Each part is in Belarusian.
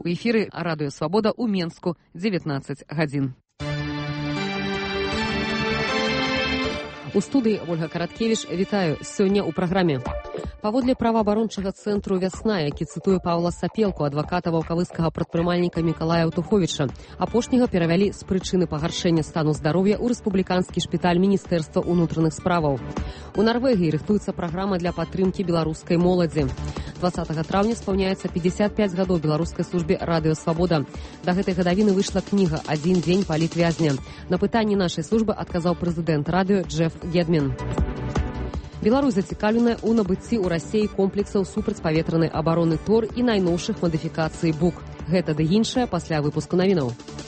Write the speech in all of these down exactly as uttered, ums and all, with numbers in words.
У эфіры Радыё Свабода ў Менску, дзевятнаццаць гадзін. У студыі Ольга Караткевіч, вітаю. Сёння ў праграме. Паводле праваабарончага цэнтру «Вясна», які цытуе Паўла Сапелку, адваката ваўкавыскага прадпрымальніка Мікалая Аўтуховіча, апошняга перавялі з прычыны пагаршэння стану здароўя ў рэспубліканскі шпіталь Міністэрства ўнутраных справаў. У Нарвегіі рыхтуецца праграма для падтрымкі беларускай моладзі. дваццатага траўня спаўняецца пятьдесят пять гадоў беларускай службе «Радыё Свабода». Да гэтай гадавіны выйшла кніга «Адзін дзень палітвязня». На пытанні нашай службы адказаў прэзідэнт радыё Джеф Гедмін. Беларусь зацікаўленая ў набыцці ў Расіі комплексаў супрацьпаветранай абароны ТОР і найноўшых мадыфікацый БУК. Гэта ды іншае пасля выпуску навінаў.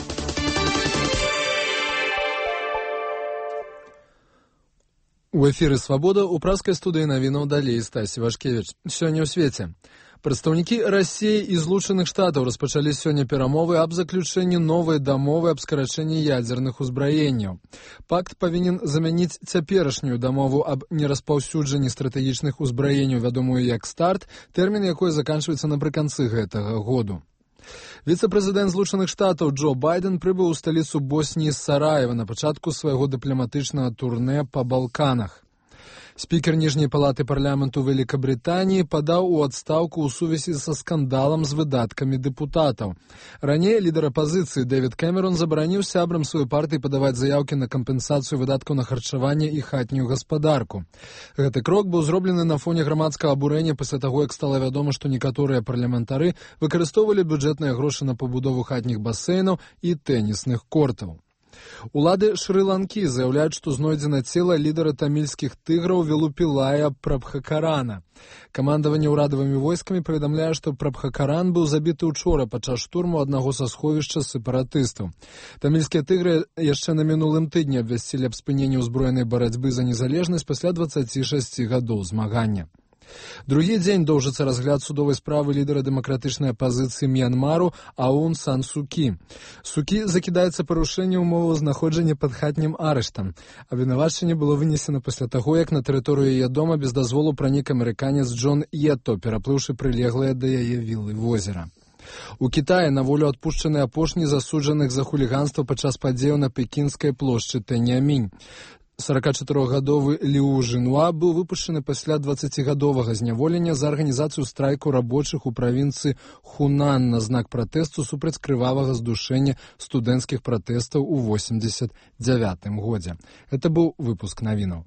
У эфіры «Свабода» у праскай студыі навінаў далей Стасі Вашкевіч. Сёння ў свеце. Прадстаўнікі Расіі і Злучаных Штатаў распачалі сёння перамовы аб заключэнні новай дамовы аб скарачэнні ядзерных узбраенняў. Пакт павінен замяніць цяперашнюю дамову аб нераспаўсюджанні стратэгічных узбраенняў, вядомую як «Старт», тэрмін якой заканчваецца напрыканцы гэтага году. Віцэ-прэзідэнт Злучаных Штатаў Джо Байден прыбыў у сталіцу Босніі з Сараева на пачатку свайго дыпламатычнага турнэ па Балканах. Спікер ніжняй палаты парламенту Вялікабрытаніі падаў у адстаўку ў сувязі са скандалам з выдаткамі дэпутатаў. Раней лідар апазіцыі Дэвід Кэмерон забараніў сябрам сваёй партыі падаваць заяўкі на кампенсацыю выдаткаў на харчаванне і хатнюю гаспадарку. Гэты крок быў зроблены на фоне грамадскага абурэння пасля таго, як стала вядома, што некаторыя парламентары выкарыстоўвалі бюджэтныя грошы на пабудову хатніх басейнаў і тэнісных кортаў. Улады Шры-Ланкі заяўляюць, што знойдзена цела лідара тамільскіх тыграў Велупілая Прабхакарана. Камандаванне ўрадавымі войскамі паведамляе, што Прабхакаран быў забіты ўчора падчас штурму аднаго са сховішча сепаратыстаў. Тамільскія тыгры яшчэ на мінулым тыдні абвясцілі аб спыненні ўзброенай барацьбы за незалежнасць пасля дваццаці шасці гадоў змагання. Другі дзень доўжыцца разгляд судовай справы лідара дэмакратычнай апазіцыі Мьянмару Аун Сан Су Кі. Сукі закідаецца парушэнне ўмоваў знаходжання пад хатнім арыштам. Абвінавачванне было вынесена пасля таго, як на тэрыторыю яе дома без дазволу пранік амерыканец Джон Ето, пераплыўшы прылеглае да яе вілы возера. У Кітаі на волю адпушчаны апошні засуджаных за хуліганства падчас падзеяў на пекінскай плошчы Тэньямінь. сорокачатырохгадовы Ліу Жынуа быў выпушчаны пасля дваццацігадовага зняволення за арганізацыю страйку рабочых у правінцыі Хунан на знак пратэсту супраць крывавага здушэння студэнцкіх пратэстаў у восемьдесят девятым годзе. Гэта быў выпуск навінаў.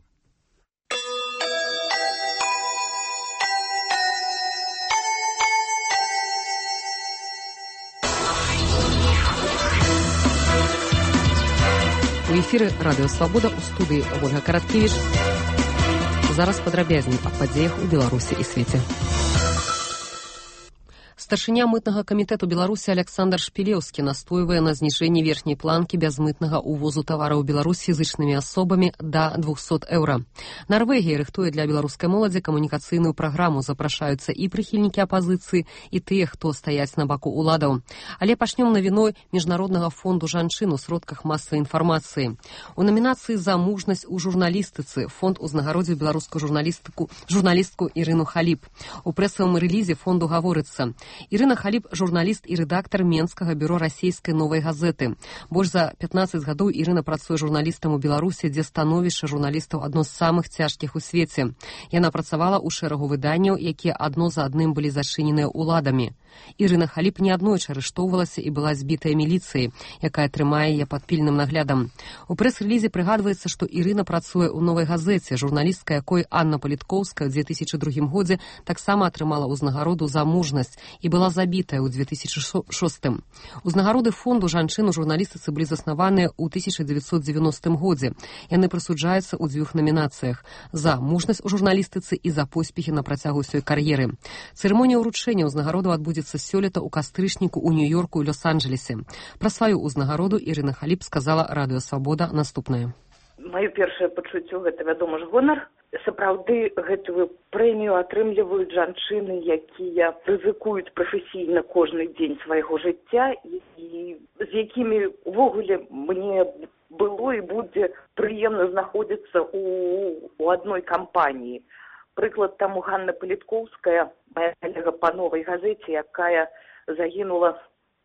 У эфіры Радыё Свабода ў студыі Ольга Караткевіч. Зараз падрабязней аб падзеях у Беларусі і свеце. Старшыня мытнага камітэту Беларусі Александр Шпілеўскі настойвае на зніжэнні верхняй планкі бязмытнага ўвозу тавараў Беларусі фізычнымі асобамі да двухсот еўра. Нарвегія рыхтуе для беларускай моладзі камунікацыйную праграму. Запрашаюцца і прыхільнікі апазіцыі, і тыя, хто стаяць на баку ўладаў. Але пачнём навіной Міжнароднага фонду жанчын у сродках масавай інфармацыі. У намінацыі «За мужнасць у журналістыцы» фонд узнагародзіў беларускую журналістыку журналістку Ірыну Халіп. У прэсавым рэлізе фонду гаворыцца: Ірына Халіп – журналіст і рэдактар Менскага бюро расійскай новай газеты. Больш за пятнаццаць гадоў Ірына працуе журналістам у Беларусі, дзе становішча журналістаў адно з самых цяжкіх у свеце. Яна працавала ў шэрагу выданняў, якія адно за адным былі зачыненыя ўладамі. Ірына Халіп неаднойчы арыштоўвалася і была збітая міліцыяй, якая трымае яе пад пільным наглядам. У прэс-рэлізе прыгадваецца, што Ірына працуе ў новай газеце, журналістка якой Анна Паліткоўская ў две тысячы другім годзе таксама атрымала ўзнагароду за мужнасць і была забітая ў две тысячы шостым. Узнагароды фонду жанчын у журналістыцы былі заснаваныя ў тысяча дзевяцьсот дзевяностым годзе. Яны прысуджаюцца ў дзвюх намінацыях: за мужнасць у журналістыцы і за поспехі на працягу ўсёй кар'еры. Цырымонія ўручэння ўзнагародаў адбудзецца сёлета ў кастрычніку ў Нью-Йорку і Лос-Анджелесе. Пра сваю ўзнагароду Ірына Халіп сказала Радыё Свабода наступнае. Маё першае пачуццё – гэта, вядома ж, гонар. Сапраўды, гэтую прэмію атрымліваюць жанчыны, якія рызыкуюць прафесійна кожны дзень свайго жыцця і з якімі увогуле мне было і будзе прыемна знаходзіцца у, у адной кампаніі. Прыклад таму Ганна Паліткоўская, моя калега па новай газеце, якая загінула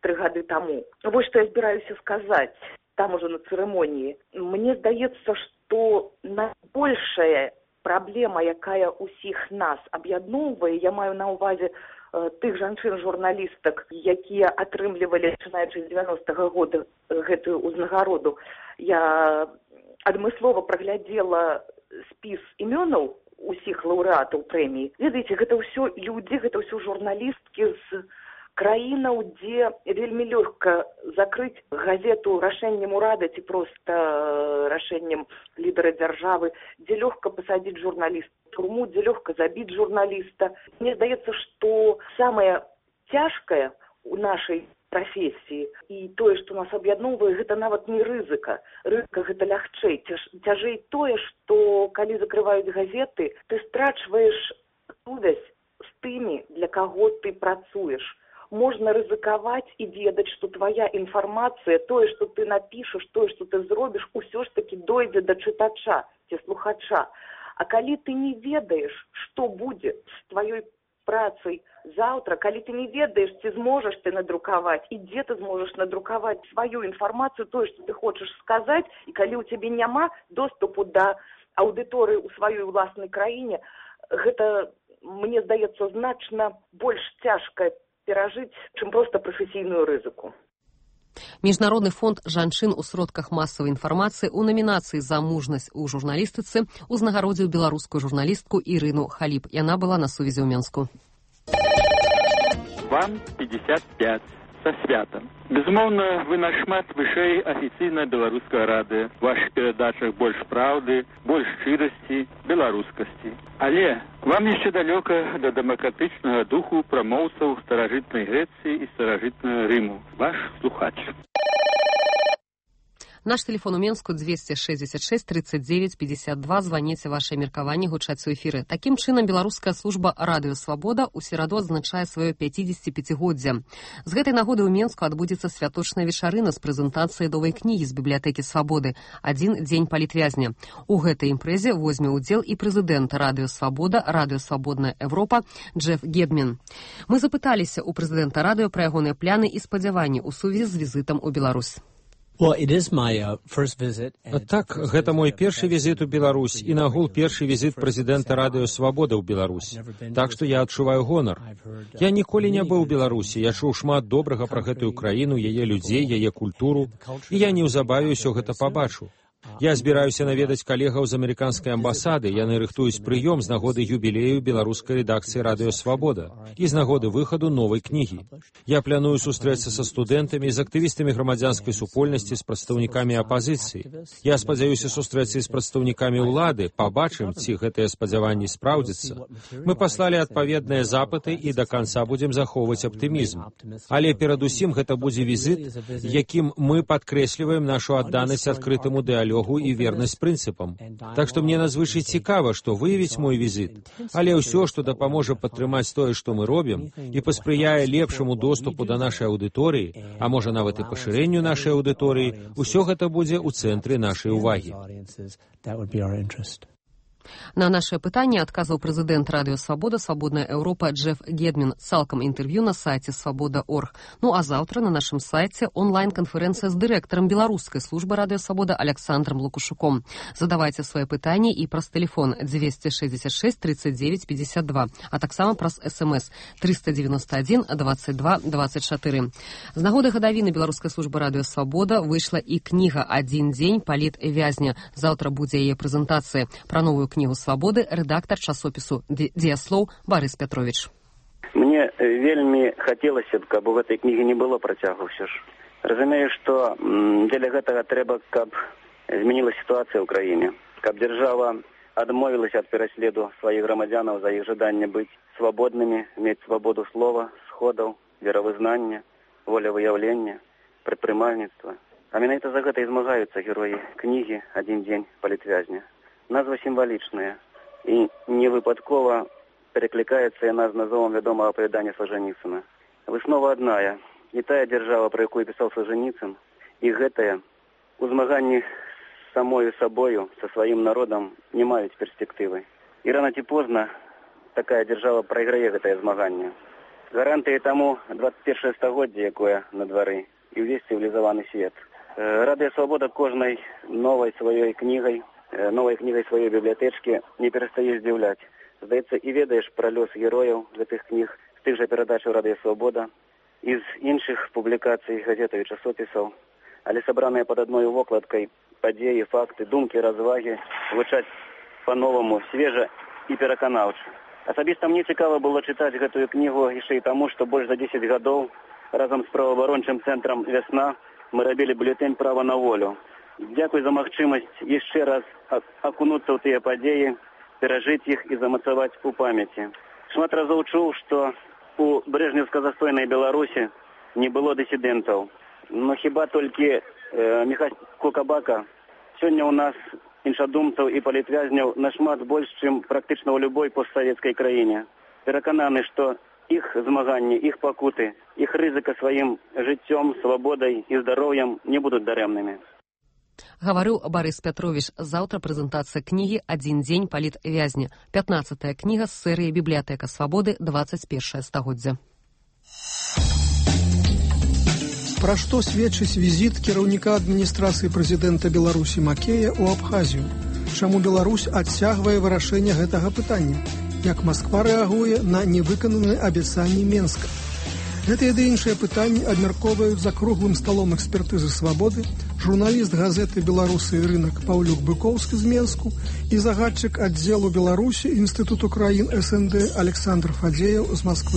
тры гады таму. Вось што я збіраюся сказаць там ужо на цырымоніі. Мне здаецца, што найбольшая праблема, якая ўсіх нас аб'ядноўвае, я маю на ўвазе э, тых жанчын-журналістак, якія атрымлівалі, пачынаючы з дзевяностага года гэтую ўзнагароду. Я адмыслова праглядзела спіс імёнаў усіх лаўрэатаў прэміі. Ведаеце, гэта ўсё людзі, гэта ўсё журналісткі з краінаў, дзе вельмі лёгка закрыць газету рашэннем урада ці проста рашэннем лідара дзяржавы, дзе лёгка пасадзіць журналіста ў турму, дзе лёгка забіць журналіста. Мне здаецца, што самае цяжкае ў нашай прафесіі і тое, што нас аб'ядноўвае, гэта нават не рызыка. Рызыка гэта лягчэй. Цяж, цяжэй тое, што калі закрываюць газеты, ты страчваеш сувязь з тымі, для каго ты працуеш. Можна рызыкаваць і ведаць, што твая інфармацыя, тое, што ты напішаш, тое, што ты зробіш, усё ж такі дойдзе да чытача ці слухача. А калі ты не ведаеш, што будзе з тваёй працай заўтра, калі ты не ведаеш, ці зможаш ты надрукаваць, і дзе ты зможаш надрукаваць сваю інфармацыю, тое, што ты хочаш сказаць, і калі ў цябе няма доступу да аўдыторыі ў сваёй уласнай краіне, гэта, мне здаецца, значна больш цяжкая перажыць, чым проста прафесійную рызыку. Міжнародны фонд жанчын у сродках масавай інфармацыі ў намінацыі за мужнасць у журналістыцы узнагародзіў беларускую журналістку Ірыну Халіп. Яна была на сувязі ў Менску. Вам пятьдесят пять. Со святам. Безумоўна, вы нашмат вышэй афіцыйна беларускай рады. У вашых перадачах больш праўды, больш шчырасці, беларускасці. Але вам яшчэ далёка да дэмакратычнага духу прамоўцаў старажытнай Грэцыі і старажытнага Рыму. Ваш слухач. Наш телефон у Менску двести шестьдесят шесть тридцать девять пятьдесят два. Званіце вашае меркаванне, гучаць у эфіры. Такім чынам, беларуская служба радыё «Свабода» у сераду адзначае сваё пяцідзесяціпяцігоддзе. З гэтай нагоды ў Менску адбудзецца святочная вечарына з прэзентацыяй новай кнігі з бібліятэкі «Свабоды» «Адзін дзень палітвязня». У гэтай імпрэзе возьме ўдзел і прэзідэнт радыё «Свабода», радыё «Свабодная Европа» Джеф Гедмін. Мы запыталіся ў прэзідэнта радыё пра ягоныя пляны і спадзяванні ў сувязі з візітам у Беларусь. Так, гэта мой першы візіт у Беларусь і нагул першы візіт прэзідэнта радыё «Свабода» ў Беларусь. Так што я адчуваю гонар. Я ніколі не быў у Беларусі, я чуў шмат добрага пра гэтую краіну, яе людзей, яе культуру, і я неўзабаве ўсё гэта пабачу. Я збіраюся наведаць калегаў з амерыканскай амбасады, яны рыхтуюць прыём з нагоды юбілею беларускай рэдакцыі радыё «Свабода» і з нагоды выхаду новай кнігі. Я планую сустрэцца са студэнтамі, з актывістамі грамадзянскай супольнасці, з прадстаўнікамі апазіцыі. Я спадзяюся сустрэцца з прадстаўнікамі ўлады, пабачым, ці гэтыя спадзяванні спраўдзяцца. Мы паслалі адпаведныя запыты і да канца будзем захоўваць аптымізм. Але перадусім гэта будзе візіт, якім мы падкрэсліваем нашу адданасць адкрытаму дыялогу і вернасць прынцыпам. Так што мне надзвычай цікава, што выявіць мой візіт. Але ўсё, што дапаможа падтрымаць тое, што мы робім, і паспрыяе лепшаму доступу да нашай аўдыторыі, а можа нават і пашырэнню нашай аўдыторыі, усё гэта будзе ў цэнтры нашай увагі. На наше пытанне адказаў прэзідэнт радыё «Свабода», «Свабодная Европа» Джеф Гедмін. Цалкам інтэрв'ю на сайце свабода точка орг. Ну а заўтра на нашым сайце онлайн-канферэнцыя з дырэктарам беларускай службы радыё «Свабода» Александром Лукашуком. Задавайце свае пытанні і праз тэлефон двести шестьдесят шесть тридцать девять пятьдесят два, а таксама праз эс-эм-эс триста девяносто один двадцать два двадцать четыре. З нагоды гадавіны беларускай службы радыё «Свабода» выйшла і кніга «Адзін дзень палітвязня». Заўтра будзе яе прэзентацыя. Пра новую кнігу «Свабоды» рэдактар часопісу «Дзеяслоў» Барыс Пятрович. Мне вельмі хацелася б, каб у гэтай кнігі не было працягу ўсё ж. Разумею, што дзеля гэтага трэба, каб змянілася сітуацыя ў краіне, каб дзяржава адмовілася ад пераследу сваіх грамадзянаў за іх жаданне быць свабоднымі, мець свабоду слова, сходаў, веравызнання, волевыяўлення, прадпрымальніцтва. А менавіта за гэта і змагаюцца героі кнігі «Адзін дзень палітвязня». Назва сімвалічная і невыпадкова перекликаецца яна з назовам вядомага апавядання Солженіцына. Выснова адная. І тая дзяржава, пра якую пісаў Солженіцын, і гэтая у змаганні з самою сабою, са сваім народам, не маюць перспектывы. І рана ці позна такая дзяржава прайграе гэтае змаганне. Гарантыяй таму двадцать першае стагоддзе, якое на двары, і ўвесь цывілізаваны свет. Радыё Свабода кожнай новай сваёй кнігай, новай кнігай сваёй бібліятэчкі не перастае здзіўляць. Здаецца, і ведаеш пра лёс герояў гэтых кніг з тых жа перадачаў Радыё Свабода, і з іншых публікацый газетаў і часопісаў, але сабраныя пад адной вокладкай падзеі, факты, думкі, развагі гучаць па-новаму, свежа і пераканаўча. Асабіста мне цікава было чытаць гэтую кнігу яшчэ і таму, што больш за дзесяць гадоў разам з праваабарончым цэнтрам «Вясна» мы рабілі бюлетэнь «Права на волю». Дзякуй за магчымасць яшчэ раз акунуцца ў тыя падзеі, перажыць іх і замацаваць у памяці. Шмат разоў чуў, што у брежневска-застойнай Беларусі не было дысідэнтаў. Но хіба толькі э, Міхась Кокабака. Сёння ў нас іншадумцаў і палітвязняў нашмат больш, чым практычна ў любой постсавецкай краіне. Перакананы, што іх змаганні, іх пакуты, іх рызыка сваім жыццём, свабодай і здароўем не будуць дарэмнымі. Гаварыў Барыс Пятровіч. Заўтра прэзентацыя кнігі «Адзін дзень палітвязня». пятнаццатая кніга з серыі «Бібліятэка свабоды. двадцать першае стагоддзя». Пра што сведчыць візіт кіраўніка адміністрацыі прэзідэнта Беларусі Макея ў Абхазію? Чаму Беларусь адцягвае вырашэнне гэтага пытання? Як Масква рэагуе на невыкананыя абяцанні Менска? Гэтыя ды іншыя пытанні абмяркоўваюць за круглым сталом экспертызы свабоды журналіст газеты «Беларусы і рынак» Паўлюк Быкоўскі з Менску і загадчык аддзелу Беларусі Інстытуту краін эс эн дэ Александр Фадзеяў з Масквы.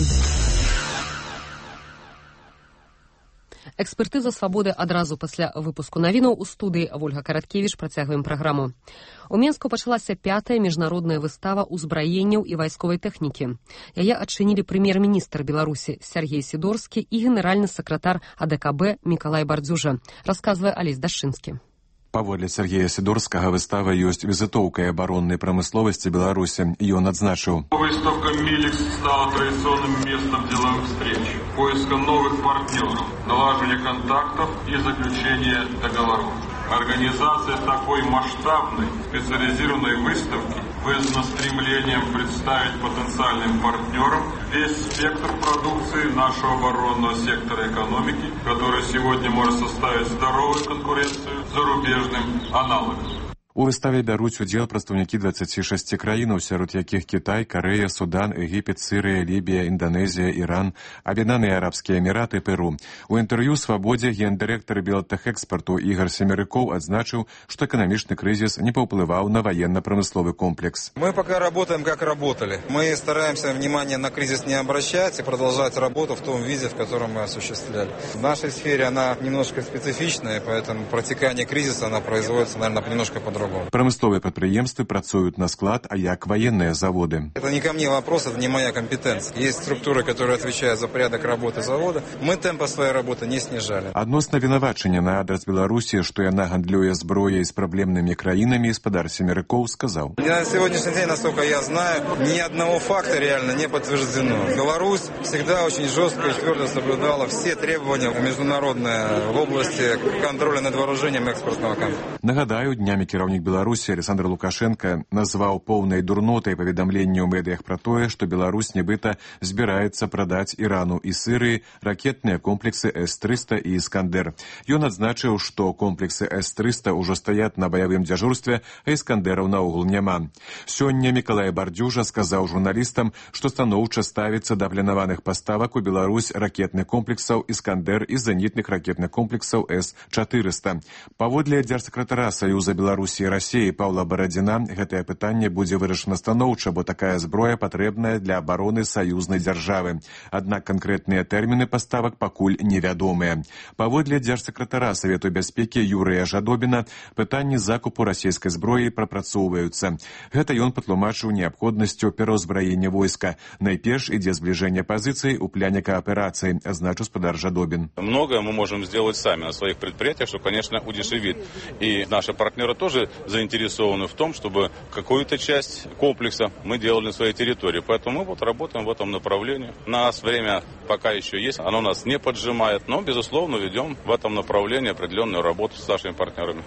Экспертыза свабоды адразу пасля выпуску навінаў у студыі. Вольга Караткевіч, працягваем праграму. У Менску пачалася пятая міжнародная выстава ўзбраенняў і вайсковай тэхнікі. Яе адчынілі прэм'ер-міністр Беларусі Сяргей Сідорскі і генеральны сакратар а дэ ка бэ Мікалай Бардзюжа, расказвае Алесь Дашчынскі. Паводле Сергея Сидорскага, выстава ёсць візітоўкай абароннай прамысловасці Беларусі. Ён адзначыў: Выставка «Миликс» стала традиционным местом деловых встреч, поиска новых партнеров, налаживания контактов и заключения договоров. Организация такой масштабной специализированной выставки вызвана стремлением представить потенциальным партнерам весь спектр продукции нашего оборонного сектора экономики, который сегодня может составить здоровую конкуренцию зарубежным аналогам. У выставе бяруць удзел прадстаўнікі дваццаці шасці краінаў, сярод якіх Кітай, Карэя, Судан, Егіпет, Сірыя, Лібія, Інданезія, Іран, Аб'яднаныя Арабскія Эміраты, Перу. У інтэрв'ю «Свабодзе» гендырэктар Белтэхэкспарту Ігор Семерыкоў адзначыў, што эканамічны крызіс не паўплываў на военно-промысловый комплекс. Мы пока работаем, как работали. Мы стараемся внимание на кризис не обращать и продолжать работу в том виде, в котором мы осуществляли. В нашей сфере она немножко специфичная, поэтому протекание кризиса она производится, наверное, немножко по-другому. Прамысловыя прадпрыемствы працуюць на склад, а як военные заводы. Это не ко мне вопрос, это не моя компетенция. Есть структуры, которые отвечают за порядок работы завода. Мы темпа своей работы не снижали. Адносна вінавачання на адрас Беларусі, што яна гандлюе зброяй з праблемнымі краінамі, гаспадар Семерыкоў сказаў: На сегодняшний день, насколько я знаю, ни одного факта реально не подтверждено. Беларусь всегда очень жестко и твердо соблюдала все требования международные в области контроля над вооружением экспортного контроля. Нагадаю, днямі кіраўнік Беларусі Александр Лукашенко назваў поўнай дурнотай паведамленне ў медыях пра тое, што Беларусь нібыта збіраецца прадаць Ірану і Сырыі ракетныя комплексы эс трыста і «Іскандер». Ён адзначыў, што комплексы эс трыста ўжо стаят на баявым дзяжурстве, а «Іскандераў» наогул няма. Сёння Мікалай Бардзюжа сказаў журналістам, што станоўча ставіцца да планаваных паставак у Беларусь ракетных комплексаў «Іскандер» і зенітных ракетных комплексаў эс чатырыста. Паводле дзяржсакратара Саюза Беларусі і Расіі Паўла Барадзіна, гэтае пытанне будзе вырашана станоўча, бо такая зброя патрэбная для абароны саюзнай дзяржавы. Аднак канкрэтныя тэрміны паставак пакуль невядомыя. Паводле дзяржсакратара Савету бяспекі Юрыя Жадобіна, пытанні закупу расійскай зброі прапрацоўваюцца. Гэта ён патлумачыў неабходнасцю пераўзбраення войска. Найперш ідзе збліжэнне пазіцый у пляне кааперацыі, азначыў гаспадар Жадобін. Многое мы можем сделать сами на своих предприятиях, что, конечно, удешевит. И наши партнеры тоже заинтересованы в том, чтобы какую-то часть комплекса мы делали на своей территории. Поэтому мы вот работаем в этом направлении. У нас время пока еще есть, оно нас не поджимает, но, безусловно, ведем в этом направлении определенную работу с нашими партнерами.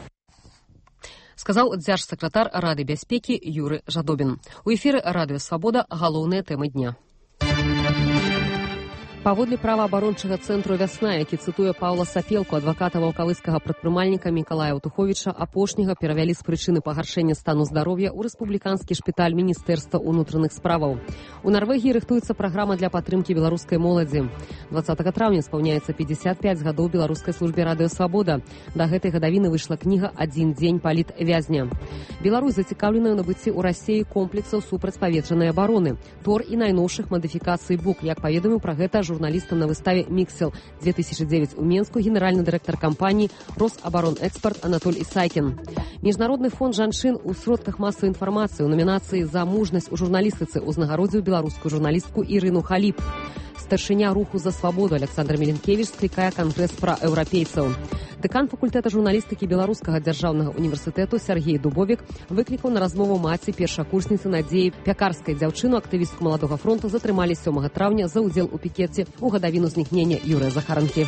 Сказаў дзяржсакратар Рады бяспекі Юры Жадобін. У эфіры Радыё Свабода галоўныя тэмы дня. Паводле праваабарончага цэнтру «Вясна», які цытуе Паўла Сапелку, адваката ваўкавыскага прадпрымальніка Мікалая Аўтуховіча, апошняга перавялі з прычыны пагаршэння стану здароўя ў рэспубліканскі шпіталь Міністэрства ўнутраных справаў. У Нарвегіі рыхтуецца праграма для падтрымкі беларускай моладзі. дваццатага траўня спаўняецца пятьдесят пять гадоў беларускай службе радыё «Свабода». Да гэтай гадавіны выйшла кніга «Адзін дзень палітвязня». Беларусь зацікаўленая ў набыцці ў Расіі комплексаў супрацьпаветранай абароны, тор і найноўшых мадыфікацый БУК, як паведаміў пра гэта журналістам на выставе «Міксел» две тысячи девять у Менску генеральны дырэктар кампаніі «Росабаронэкспарт» Анатоль Ісайкін. Міжнародны фонд жанчын у сродках масавай інфармацыі ў номінацыі «За мужнасць у журналістыцы» узнагародзіў беларускую журналістку Ірыну Халіп. Старшыня руху за свабоду Александр Меленкевич склікае кангрэс пра еўрапейцаў. Дэкан факультэта журналістыкі Беларускага дзяржаўнага універсітэту Сергей Дубовік выклікаў на размову маці першакурсніцы Надзеі Пякарскай. Дзяўчыну актывістку Маладога фронту затрымалі сёмага траўня за ўдзел у пікеце ў гадавіну знікнення Юрыя Захаранкі.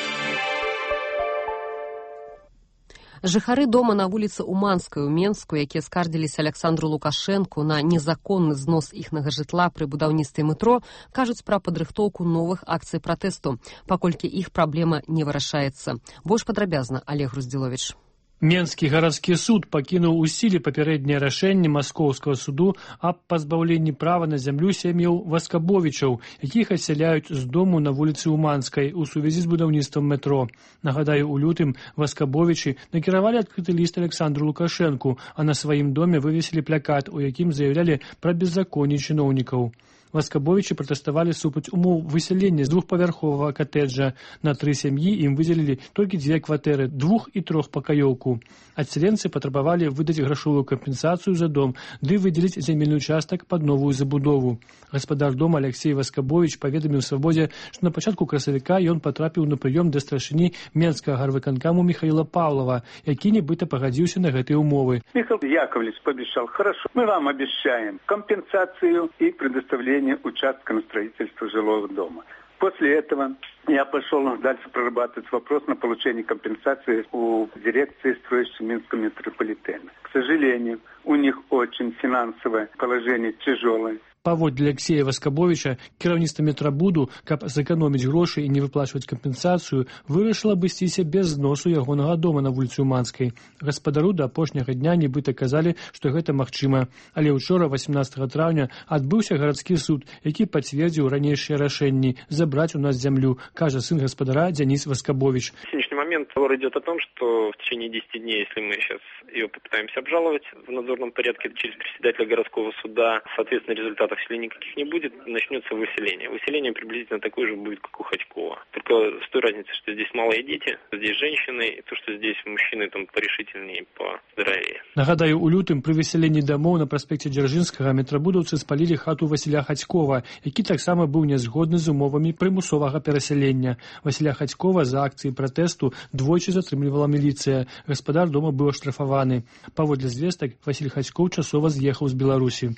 Жыхары дома на вуліцы Уманскай у Менску, якія скардзіліся Александру Лукашэнку на незаконны знос іхнага жытла пры будаўніцтве метро, кажуць пра падрыхтоўку новых акцый пратэсту, паколькі іх праблема не вырашаецца. Больш падрабязна Олег Груздзіловіч. Менскі гарадскі суд пакінуў у сіле папярэдняе рашэнне маскоўскага суду аб пазбаўленні права на зямлю сем'яў Васкабовічаў, якіх асяляюць з дому на вуліцы Уманскай у сувязі з будаўніцтвам метро. Нагадаю, у лютым Васкабовічы накіравалі адкрыты ліст Александру Лукашэнку, а на сваім доме вывесілі плакат, у якім заявлялі пра беззаконне чыноўнікаў. Васкабовічы пратэставалі супраць умоў высялення з двухпавярховага катэджа. На тры сям'і ім выдзелілі толькі дзве кватэры, двух- і трохпакаёўку. Адсяленцы патрабавалі выдаць грашовую кампенсацыю за дом, ды выдзеліць зямельны участак пад новую забудову. Гаспадар дома Алексей Васкабовіч паведаміў Свабодзе, што на пачатку красавіка ён патрапіў на прыём да старшыні Менскага гарвыканкаму Михаила Павлова, які нібыта пагадзіўся на гэтыя умовы. Михаил Яковлевич пообещал: хорошо, мы вам обещаем компенсацию и предоставление участка на строительство жилого дома. После этого я пошел дальше прорабатывать вопрос на получение компенсации у дирекции строящего Минского метрополитена. К сожалению, у них очень финансовое положение тяжелое. Паводле Алексея Васкабовіча, кіраўніцтва метрабуду, каб зэканоміць грошы і не выплачваць кампенсацыю, вырашыла абысціся без зносу ягонага дома на вуліцы Уманскай. Гаспадару да апошняга дня нібыта казалі, што гэта магчыма. Але ўчора, восемнадцатага траўня, адбыўся гарадскі суд, які пацвердзіў ранейшыя рашэнні забраць у нас зямлю, кажа сын гаспадара Денис Васкабович. В сегодняшний момент разговор идет о том, что в течение десяти дней, если мы сейчас ее попытаемся обжаловать в надзорном порядке через председателя городского суда, соответственно, результатов если никаких не будет, начнется выселение. Выселение приблизительно такое же будет, как у Ходькова. Только с той разницей, что здесь малые дети, здесь женщины, и то, что здесь мужчины там порешительнее, поздоровее. Нагадаю, у лютым при выселенні дамоў на праспекце Дзяржынскага метрабудаўцы спалілі хату Васіля Ходькова, які таксама быў нязгодны з умовамі прымусовага перасялення. Васіля Ходькова за акцыі пратэсту двойчы затрымлівала міліцыя. Гаспадар дома быў аштрафаваны. Паводле звестак, Васіль Ходькоў часова з'ехаў з Беларусі.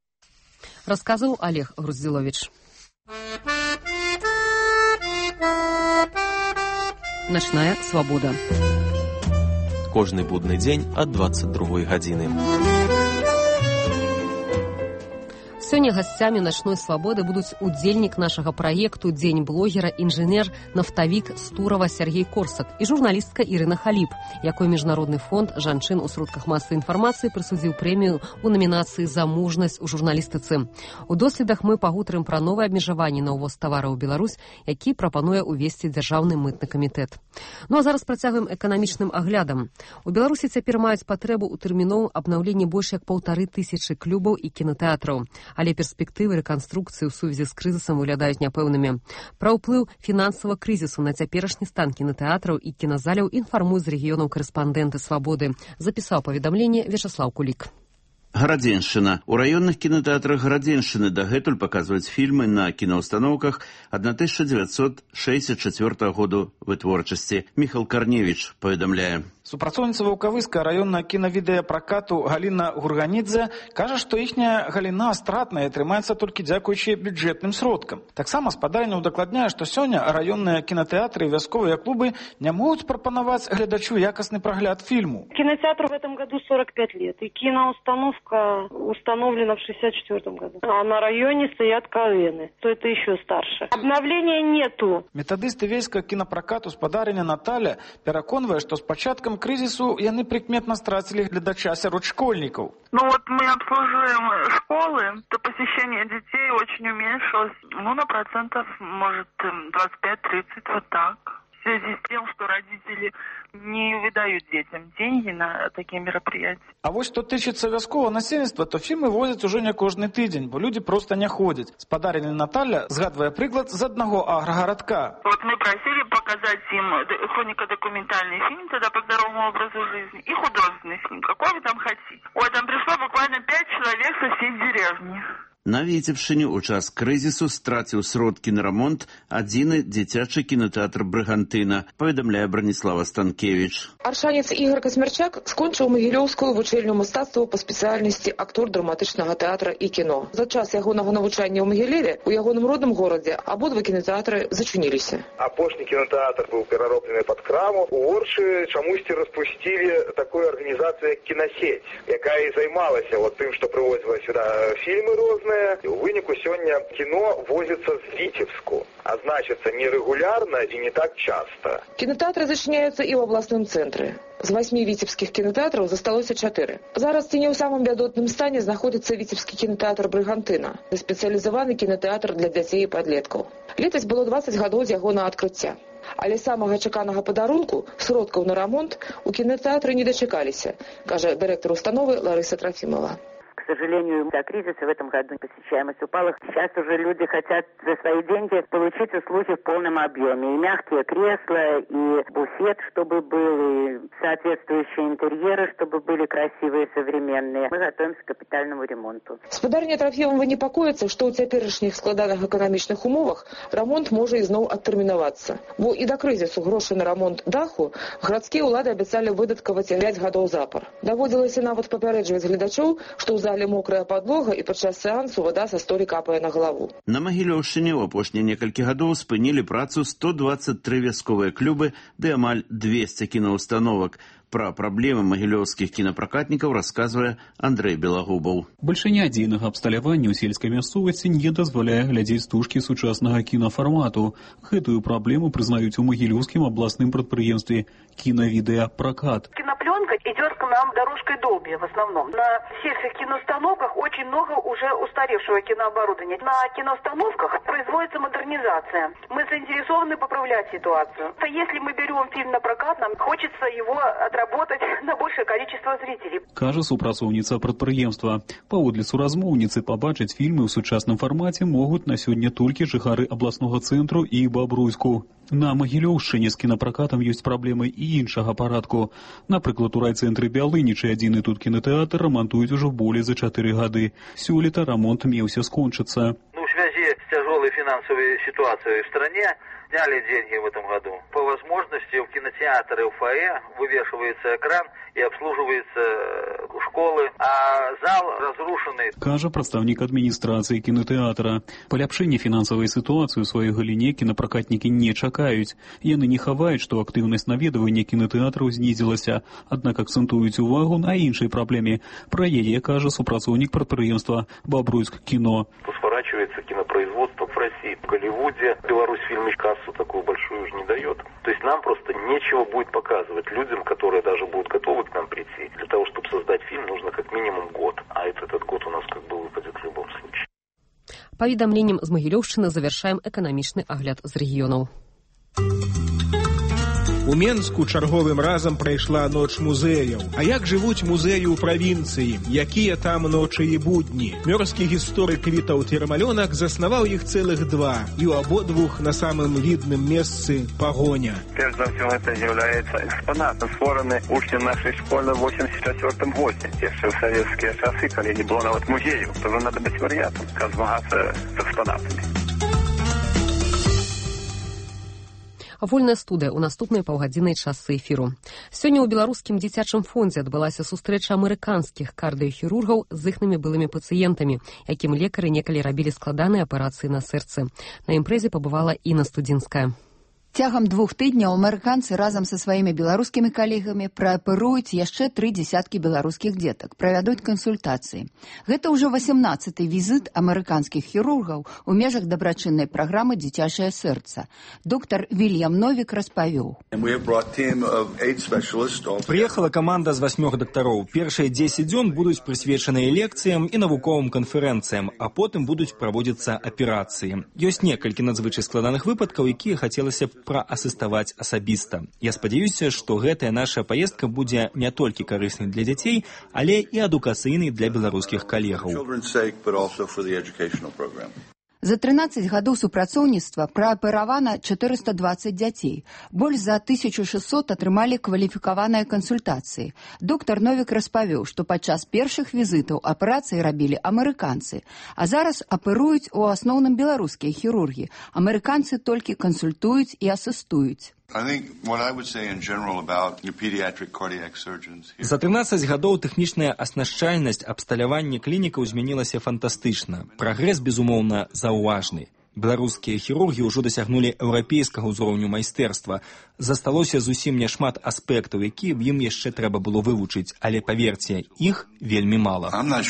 Расказаў Олег Груздзіловіч. Начная свабода. Кожны будны дзень ад дваццаць другой гадзіны. Сёння гасцямі начной свабоды будуць удзельнік нашага праекту «Дзень блогера», інжынер, нафтавік Стурава Сергей Корсак і журналістка Ірына Халіп, якой Міжнародны фонд жанчын у сродках масавай інфармацыі прысудзіў прэмію ў намінацыі «За мужнасць у журналістыцы». У доследах мы пагутарым пра новыя абмежаванні на ўвоз тавараў у Беларусь, які прапануе ўвесці дзяржаўны мытны камітэт. Ну а зараз працягваем эканамічным аглядам. У Беларусі цяпер маюць патрэбу ў тэрміновым абнаўленні больш як паўтары тысячы клубаў і кінотэатраў. Але перспектывы рэканструкцыі ў сувязі з крызісам выглядаюць няпэўнымі. Пра ўплыў фінансавага крызісу на цяперашні стан кінотэатраў і кіназаляў інфармуюць з рэгіёнаў карэспандэнты «Свабоды». Запісаў паведамленне Вячаслаў Кулік. Гарадзеншчына. У раённых кінотэатрах Гарадзеншчыны дагэтуль паказваюць фільмы на кінаўстаноўках тысяча дзевяцьсот шэсцьдзесят чацвёртага году вытворчасці. Міхал Карневіч паведамляе. Супрацоўніца ваўкавыская раённая кінавідэапракату Галіна Гурганідзе кажа, што іхняя галіна стратная атрымаецца толькі дзякуючы бюджэтным сродкам. Таксама спадарня удакладняе, што сёння раённыя кінатэатры і вясковыя клубы не могуць прапанаваць гледачу якасны прагляд фильму. Кинотеатру в этом году сорок пять лет, и киноустановка установлена в шестьдесят четвёртом году. А на районе стоят КВНы, то это еще старше. Обновления нету. Метадыст івейскага кінапракату спадарня Наталя пераконвае, што з пачаткам кризису яны прикметно страцили глядача сярод школьников. Ну вот мы обслуживаем школы, то посещение детей очень уменьшилось, ну на процентов, может, двадцать пять тридцать, вот так. В связи с тем, что родители не выдают детям деньги на такие мероприятия. А вот что тычыцца вяскового насельніцтва, то фильмы возят уже не кожны тыдзень, бо люди просто не ходят. Спадарня Наталья згадвае прыклад з одного агрогородка. Вот мы просили показать им хронико-документальный фильм «Тогда по здоровому образу жизни» и художественный фильм, какой вы там хотите. Ой, там пришло буквально пять человек со всей деревни. На Віцебшчыне ў час крызісу страціў сродкі на рамонт адзіны дзіцячы кінотэатр «Брыгантына», паведамляе Браніслава Станкевіч. Аршанец Ігор Касмярчак скончыў Магілёўскую вучэльню мастацтва па спецыяльнасці актор драматычнага тэатра і кіно. За час ягонага навучання ў Магілеве у ягоным родным горадзе абодва кінотэатры зачыніліся. Апошні кінотэатр быў перароблены пад краму. У Оршы чамусьці распусцілі такую арганізацыю, як «Кінасеть», якая і займалася вот тым, што прывозіла сюда фільмы розныя. У выніку сёння кіно возіцца з Віцебску, а значыцца нерэгулярна і не так часта. Кінотэатры зачыняюцца і ў абласным цэнтры. З восьмі віцебскіх кінотэатраў засталося чатыры. Зараз ці не ў самым бядотным стане знаходзіцца віцебскі кінотэатр «Брыгантына», спецыялізаваны кінотэатр для дзяцей і падлеткаў. Летась было дваццаць гадоў з яго на адкрыцця. Але самага чаканага падарунку, сродкаў на рамонт, у кінотэатры не дачакаліся, кажа дырэктар установы Ларыса Трофимова. К сожалению, до кризиса в этом году посещаемость упала. Сейчас уже люди хотят за свои деньги получить услуги в полном объеме. И мягкие кресла, и буфет, чтобы был, и соответствующие интерьеры, чтобы были красивые, современные. Мы готовимся к капитальному ремонту. Спадарня Трофимова непакоіцца, што ў цяперашніх складаных эканамічных умовах рамонт можа ізноў адтэрмінавацца. Бо і да крызісу грошы на рамонт даху гарадскія ўлады абяцалі выдаткаваць пяць гадоў запар. Даводзілася нават папярэджваць гледачоў, што ў зале мокрая падлога і падчас сеансу вада са столі капае на галаву. На Магілёўшчыне ў апошнія некалькі гадоў спынілі працу сто двадцать три вясковыя клубы ды амаль двести кінаўстановак. Пра праблемы магілёўскіх кінапракатнікаў расказвае Андрэй Белагубаў. Бальшыня адзінага абсталявання ў сельскай мясцовасці не дазваляе глядзець стужкі сучаснага кінафармату. Гэтую праблему прызнаюць у магілёўскім абласным прадпрыемстве «Киновидеопрокат». Кинопленка идет к нам дорожкой Долби в основном. На сельских киноустановках очень много уже устаревшего кинооборудования. На киноустановках производится модернизация. Мы заинтересованы поправлять ситуацию. Если мы берем фильм на прокат, нам хочется его отработать на большее количество зрителей. Кажа супрацоўніца прадпрыемства. Паводле суразмоўніцы, пабачыць фільмы ў сучасным фармаце могуць на сёння толькі жыхары абласнога цэнтру і Бабруйску. На Магілёўшчыне з кінапракатам ёсць праблемы і іншага парадку. Напрыклад, у райцэнтры Бялынічы адзіны тут кінотэатр рамантуюць ужо болей за чатыры гады. Сёлета рамонт меўся скончыцца. Ну, в связи с тяжелой финансовой ситуацией в стране сняли деньги в этом году. По возможности в кинотеатры УФАЭ вывешивается экран и обслуживаются школы, а зал разрушенный. Кажа прадстаўнік адміністрацыі кінотэатра. Паляпшэнне фінансавай сітуацыі ў сваёй галіне кінапракатнікі не чакаюць. Яны не хаваюць, што актыўнасць наведвання кінотэатраў знізілася, аднак акцэнтуюць увагу на іншай праблеме. Пра яе кажа супрацоўнік прадпрыемства «Бобруйск кино». Сворачивается кинопроизводство в России. В Голливуде Беларусь фильм кассу такую большую уже не дает. То есть нам просто нечего будет показывать людям, которые даже будут готовы к нам прийти. Для того, чтобы создать фильм, нужно как минимум год. А этот год у нас как бы выпадет в любом случае. Паведамленнем з Магілёўшчыны завяршаем эканамічны агляд з рэгіёнаў. У Менску чарговым разам прайшла ноч музеяў. А як жывуць музеі ў правінцыі? Якія там ночы і будні? Мёрзкі гісторык Вітаўт Ермалёнак заснаваў іх цэлых два. І ў абодвух на самым відным месцы пагоня. Перш за ўсё гэта з'яўляецца экспанат, створаны учнем нашай школы ў восемьдесят четвёртым годзе. Яшчэ ў савецкія часы, калі не было нават музею, то надо быць варыятам, каб змагацца з экспанатамі. Вольная студыя ў наступнай паўгадзіннай частцы эфіру. Сёння ў беларускім дзіцячым фондзе адбылася сустрэча амерыканскіх кардыёхірургаў з іхнымі былымі пацыентамі, якім лекары некалі рабілі складаныя аперацыі на сэрцы. На імпрэзе пабывала Інна Студзінская. Цягам двух тыдняў амерыканцы разам са сваімі беларускімі калегамі прааперуюць яшчэ тры дзесяткі беларускіх дзетак, правядуць кансультацыі. Гэта ўжо васямнаццаты візіт амерыканскіх хірургаў у межах дабрачыннай праграмы «Дзіцячае сэрца». Доктар Вільям Новік распавёў. Прыехала каманда з васьмёх дактароў. Першыя дзесяць дзён будуць прысвечаныя лекцыям і навуковым канферэнцыям, а потым будуць праводзіцца аперацыі. Ёсць некалькі надзвычай складаных выпадкаў, якія хацелася б праасіставаць асабіста. Я спадзяюся, што гэтая наша паездка будзе не толькі карыснай для дзяцей, але і адукацыйнай для беларускіх калегаў. За трынаццаць гадоў супрацоўніцтва прааперавана чатырыста дваццаць дзяцей. Больш за тысячу шэсцьсот атрымалі кваліфікаваныя кансультацыі. Доктар Новік распавёў, што падчас першых візітаў аперацыі рабілі амерыканцы, а зараз аперуюць у асноўным беларускія хірургі. Амерыканцы толькі кансультуюць і асістуюць. За трынаццаць гадоў тэхнічная аснашчальнасць абсталявання клінікаў змянілася фантастычна. Прагрэс, безумоўна, заўважны. Беларускія хірургі ўжо дасягнулі еўрапейскага ўзроўню майстэрства. Засталося зусім няшмат аспектаў, якія б ім яшчэ трэба было вывучыць, але, паверце, іх вельмі мала.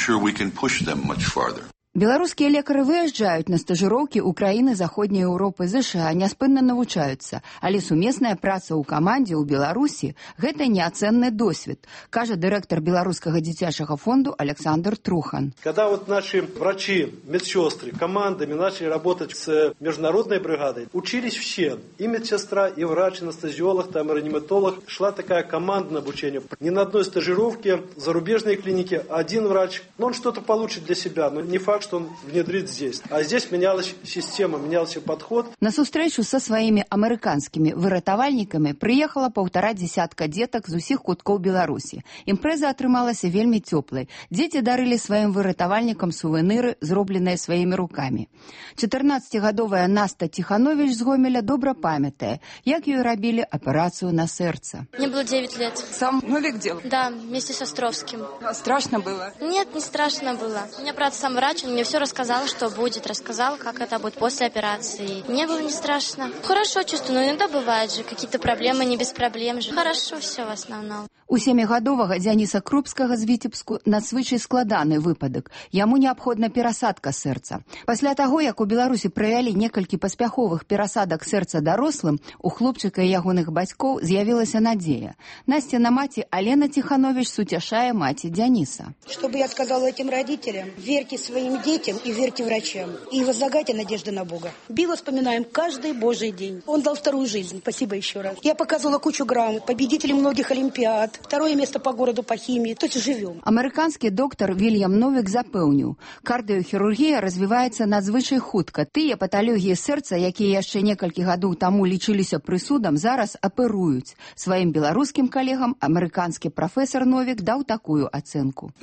Беларускія лекары выязджаюць на стажыроўкі ў краіны заходняй Еўропы, ЗША, няспынна навучаюцца, але сумесная праца ў камандзе ў Беларусі – гэта неацэнны досвед, кажа дырэктар Беларускага дзіцячага фонду Александр Трухан. Когда вот наши врачи, медсестры, командами начали работать с международной бригадой, учились все, и медсестра, и врач, и анестезиолог, там, и реаниматолог, шла такая командное обучение. Ни на одной стажировке в зарубежной клинике один врач, но он что-то получит для себя, но не факт, что он внедрит здесь. А здесь менялась система, менялся подход. На сустрэчу са сваімі амерыканскімі выратавальнікамі прыехала паўтара дзесятка дзетак з усіх куткоў Беларусі. Імпрэза атрымалася вельмі цёплай. Дзеці дарылі сваім выратавальнікам сувеныры, зробленыя сваімі рукамі. чатырнаццацігадовая Наста Тиханович з Гомеля добра памятае, як ёй рабілі аперацыю на сэрца. Мне было девять лет. Сам Новик делал? Да, вместе с Островским. А страшно было? Нет, не страшно было. У меня брат сам врач, он мне все рассказал, что будет, рассказал, как это будет после операции. Мне было не страшно. Хорошо чувствую, но иногда бывает же какие-то проблемы, не без проблем же. Хорошо все в основном. У сямігадовага Дзяніса Крупскага з Віцебску надзвычай складаны выпадак. Яму неабходна перасадка сэрца. Пасля таго, як у Беларусі правялі некалькі паспяховых перасадак сэрца дарослым, у хлопчыка і ягоных бацькоў з'явілася надзея. Насцяна маці Алена Тиханович суцяшае маці Дзяніса. Что бы я сказала этим родителям? Верьте своим детям и верьте врачам. И возлагайте надежды на Бога. Билла вспоминаем каждый божий день. Он дал вторую жизнь. Спасибо еще раз. Я показывала кучу грамот, победителей многих олимпиад. Второе место по городу по химии. То есть живем. Амерыканскі доктар Вільям Новік запэўніў, кардыёхірургія развіваецца надзвычай хутка. Тыя паталогіі сэрца, якія яшчэ некалькі гадоў таму лічыліся прысудам, зараз аперуюць. Сваім беларускім калегам амерыканскі прафесар Новік даў такую ацэнку.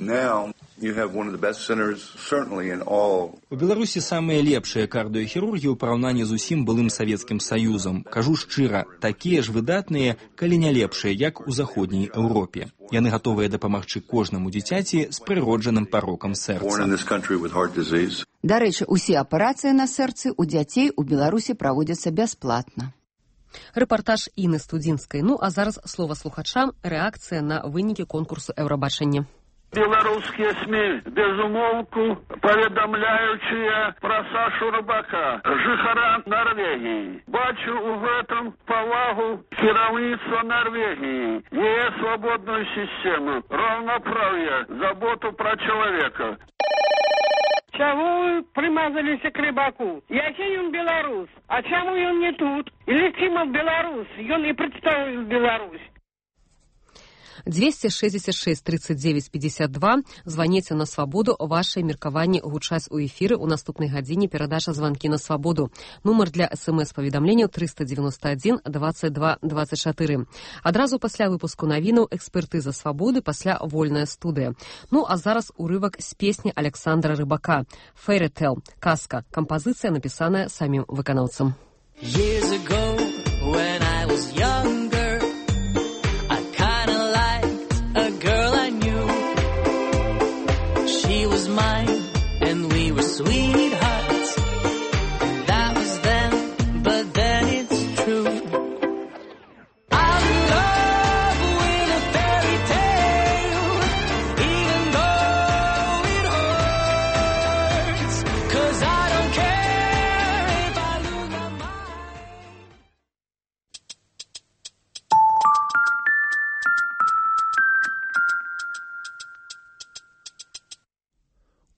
У Беларусі самыя лепшыя кардыёхірургі ў параўнанні з усім былым Савецкім Саюзам. Кажу шчыра, такія ж выдатныя, калі не лепшыя, як у заходняй Еўропе. Яны гатовыя дапамагчы кожнаму дзіцяці з прыроджаным парокам сэрца. Дарэчы, усе аперацыі на сэрцы у дзяцей у Беларусі праводзяцца бясплатна. Рэпартаж Інны Студзінскай. Ну, а зараз слова слухачам, рэакцыя на вынікі конкурсу Еўрабачання. Белорусские СМИ безумолку поведомляющие про Сашу Рыбака, жихара Норвегии. Бачу в этом повагу керівництва Норвегии, ее свободную систему, равноправие, заботу про человека. Чего вы примазались к Рыбаку? Який он белорус? А чему он не тут? Или Тимов белорус? Он и представил Беларусь. двести шестьдесят шесть тридцать девять пятьдесят два. Званіце на свабоду. Вашыя меркаванні гучаць у эфіры. У наступнай гадзіне перадача званкі на свабоду. Нумар для смс-паведамленняў триста девяносто один двадцать два двадцать четыре. Адразу пасля выпуску навінаў экспертыза свабоды, пасля вольная студыя. Ну, а зараз урывак з песні Александра Рыбака. Fairy Tale. Казка. Кампазіцыя напісаная самім выканаўцам. Years ago, when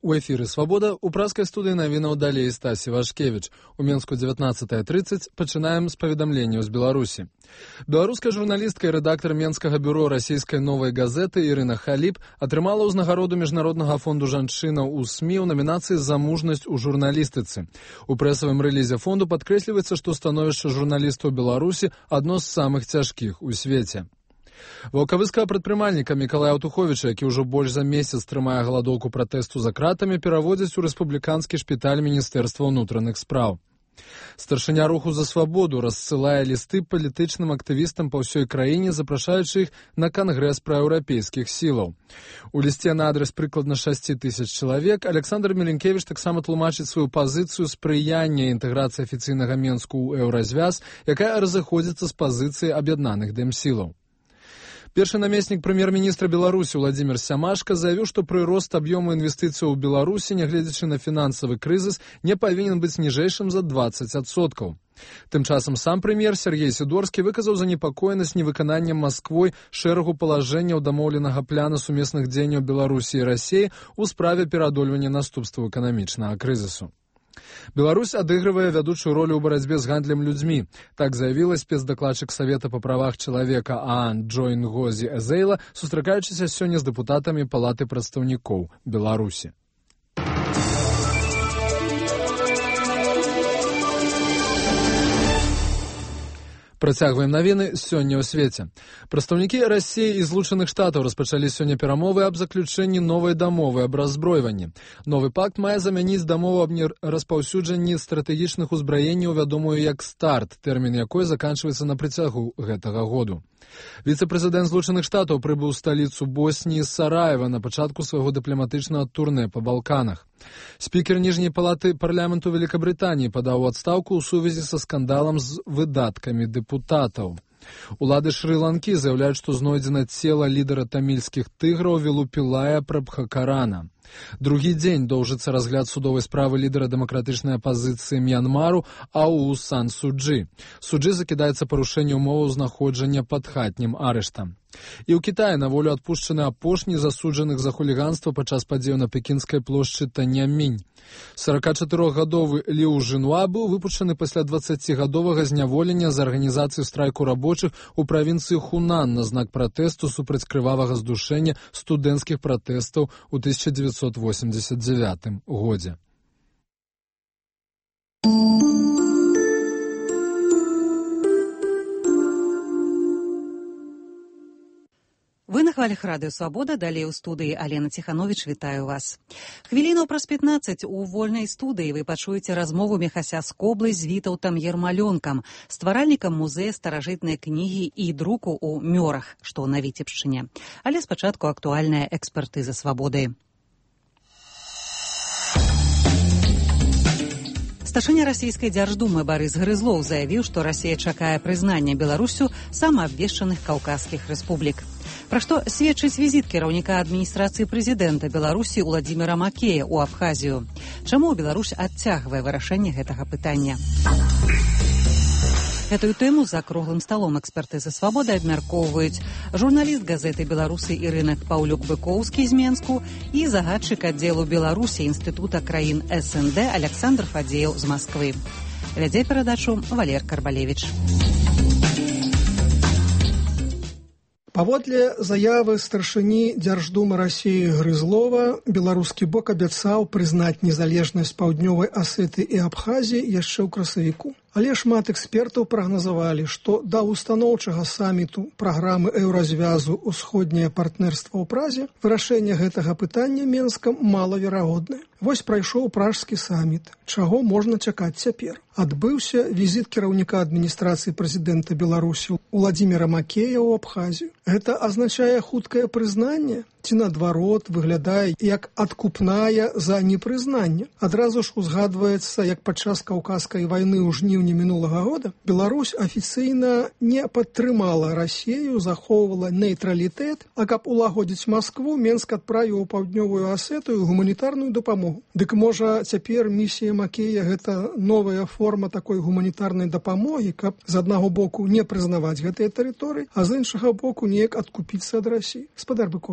У эфіры «Свабода» у праскай студыі навінаў далей Стасі Вашкевіч. У Менску дзевятнаццатая трыццаць пачынаем з паведамленняў з Беларусі. Беларуская журналістка і рэдактар Менскага бюро расійскай новай газеты Ірына Халіп атрымала ўзнагароду Міжнароднага фонду жанчынаў у СМІ ў намінацыі «За мужнасць у журналістыцы». У прэсавым рэлізе фонду падкрэсліваецца, што становішча журналістаў Беларусі адно з самых цяжкіх у свеце. Ваўкавыскага прадпрымальніка Мікалая Аўтуховіча, які ўжо больш за месяц трымае галадоўку пратэсту за кратамі, пераводзяць у рэспубліканскі шпіталь Міністэрства ўнутраных спраў. Старшыня руху за свабоду рассылае лісты палітычным актывістам па ўсёй краіне, запрашаючы іх на кангрэс праеўрапейскіх сілаў. У лісце на адрес прыкладна шасці тысяч чалавек Александр Меленкевіч таксама тлумачыць сваю пазіцыю спрыяння інтэграцыі афіцыйнага Менску ў еўразвяз, якая разыходзіцца з пазіцыі аб'яднаных дэмсілаў. Першы намеснік прэм'ер-міністра Беларусі Владзімір Сямашка заявіў, што прырост аб'ёму інвестыцыяў у Беларусі, нягледзячы на фінансавы крызіс, не павінен быць ніжэйшым за дваццаць адсоткаў. Тым часам сам прэм'ер Сергей Сідорскі выказаў занепакоенасць невыкананнем Масквой шэрагу палажэнняў дамоўленага пляна сумесных дзеянняў Беларусі і Расіі ў справе пераадольвання наступстваў эканамічнага крызісу. Беларусь адыгрывае вядучую ролю ў барацьбе з гандлем людзьмі. Так заявіла спецдакладчык Савета па правах чалавека ААН Джо Нгозі Эзейла, сустракаючыся сёння з дэпутатамі Палаты прадстаўнікоў Беларусі. Працягваем навіны сёння ў свеце. Прадстаўнікі Расіі і Злучаных Штатаў распачалі сёння перамовы аб заключэнні новай дамовы аб раззброіванні. Новы пакт мае замяніць дамову аб распаўсюджанні стратэгічных узбраенняў, вядомую як «Старт», тэрмін якой заканчваецца на працягу гэтага году. Віцэ-прэзідэнт Злучаных Штатаў прыбыў у сталіцу Босніі Сараева на пачатку свайго дыпламатычнага турнэ па Балканах. Спікер ніжняй палаты парламенту Великабрытаніі падаў у адстаўку ў сувязі са скандалам з выдаткамі дэпутатаў. Улады Шры-Ланкі заяўляюць, што знойдзена цела лідара тамільскіх тыграў Вілупілая Прабхакарана. Другі дзень доўжыцца разгляд судовай справы лідара дэмакратычнай апазіцыі Мьянмару Ау Сан Су Чжы. Суджы закідаецца парушэнне ўмоваў знаходжання пад хатнім арыштам. І ў Кітаі на волю адпушчаны апошні засуджаных за хуліганства падчас падзеяў на пекінскай плошчы Таньямінь. соракачатырохгадовы Ліу Жынуа быў выпушчаны пасля дваццацігадовага зняволення за арганізацыю страйку рабочых у правінцыі Хунан на знак пратэсту супраць крывавага здушэння студэнцкіх пратэстаў у тысяча дзевяцьсот восемьдесят девятым годзе. Вы на хвалях радыё «Свабода», далей у студыі Алена Ціхановіч, вітаю вас. Хвілінаў праз пятнаццаць у вольнай студыі вы пачуеце размову Міхася Скоблы з Вітаўтам Ермалёнкам, стваральнікам музея старажытнай кнігі і друку ў Мёрах, што на Віцебшчыне. Але спачатку актуальная экспертыза «Свабоды». Старшыня расійскай дзярждумы Барыс Грызлоў заявіў, што Расія чакае прызнання Беларусю самаабвешчаных каўказскіх рэспублік. Пра што сведчыць візіт кіраўніка адміністрацыі прэзідэнта Беларусі Уладзіміра Макея ў Абхазію? Чаму Беларусь адцягвае вырашэнне гэтага пытання? Гэтую тэму за круглым сталом экспертызы «Свабоды» абмяркоўваюць журналіст газеты «Беларусы» Ірына Паўлюк-Быкоўскі з Менску і загадчык аддзелу Беларусі Інстытута краін эс эн дэ Александр Фадзеяў з Масквы. Вядзе перадачу Валер Карбалевіч. Паводле заявы старшыні Дзярждумы Расіі Грызлова, беларускі бок абяцаў прызнаць незалежнасць Паўднёвай Асеты і Абхазіі яшчэ ў красавіку. Але шмат экспертаў прагназавалі, што да устаноўчага саміту праграмы еўразвязу «Усходняе партнерства» ў Празе вырашэнне гэтага пытання Менскам малаверагоднае. Вось прайшоў пражскі саміт. Чаго можна чакаць цяпер? Адбыўся візіт кіраўніка адміністрацыі прэзідэнта Беларусі Уладзіміра Макея ў Абхазію. Гэта азначае хуткае прызнанне? Ці наадварот выглядае як адкупная за непрызнанне. Адразу ж узгадваецца, як падчас каўказскай вайны ў жніўні мінулага года Беларусь афіцыйна не падтрымала Расію, захоўвала нейтралітэт, а каб улагодзіць Маскву, Менск адправіў у Паўднёвую Асетыю гуманітарную дапамогу. Дык можа цяпер місія Макея гэта новая форма такой гуманітарнай дапамогі, каб з аднаго боку не прызнаваць гэтыя тэрыторыі, а з іншага боку неяк адкупіцца ад Расіі. Гаспадар Быкоўскі.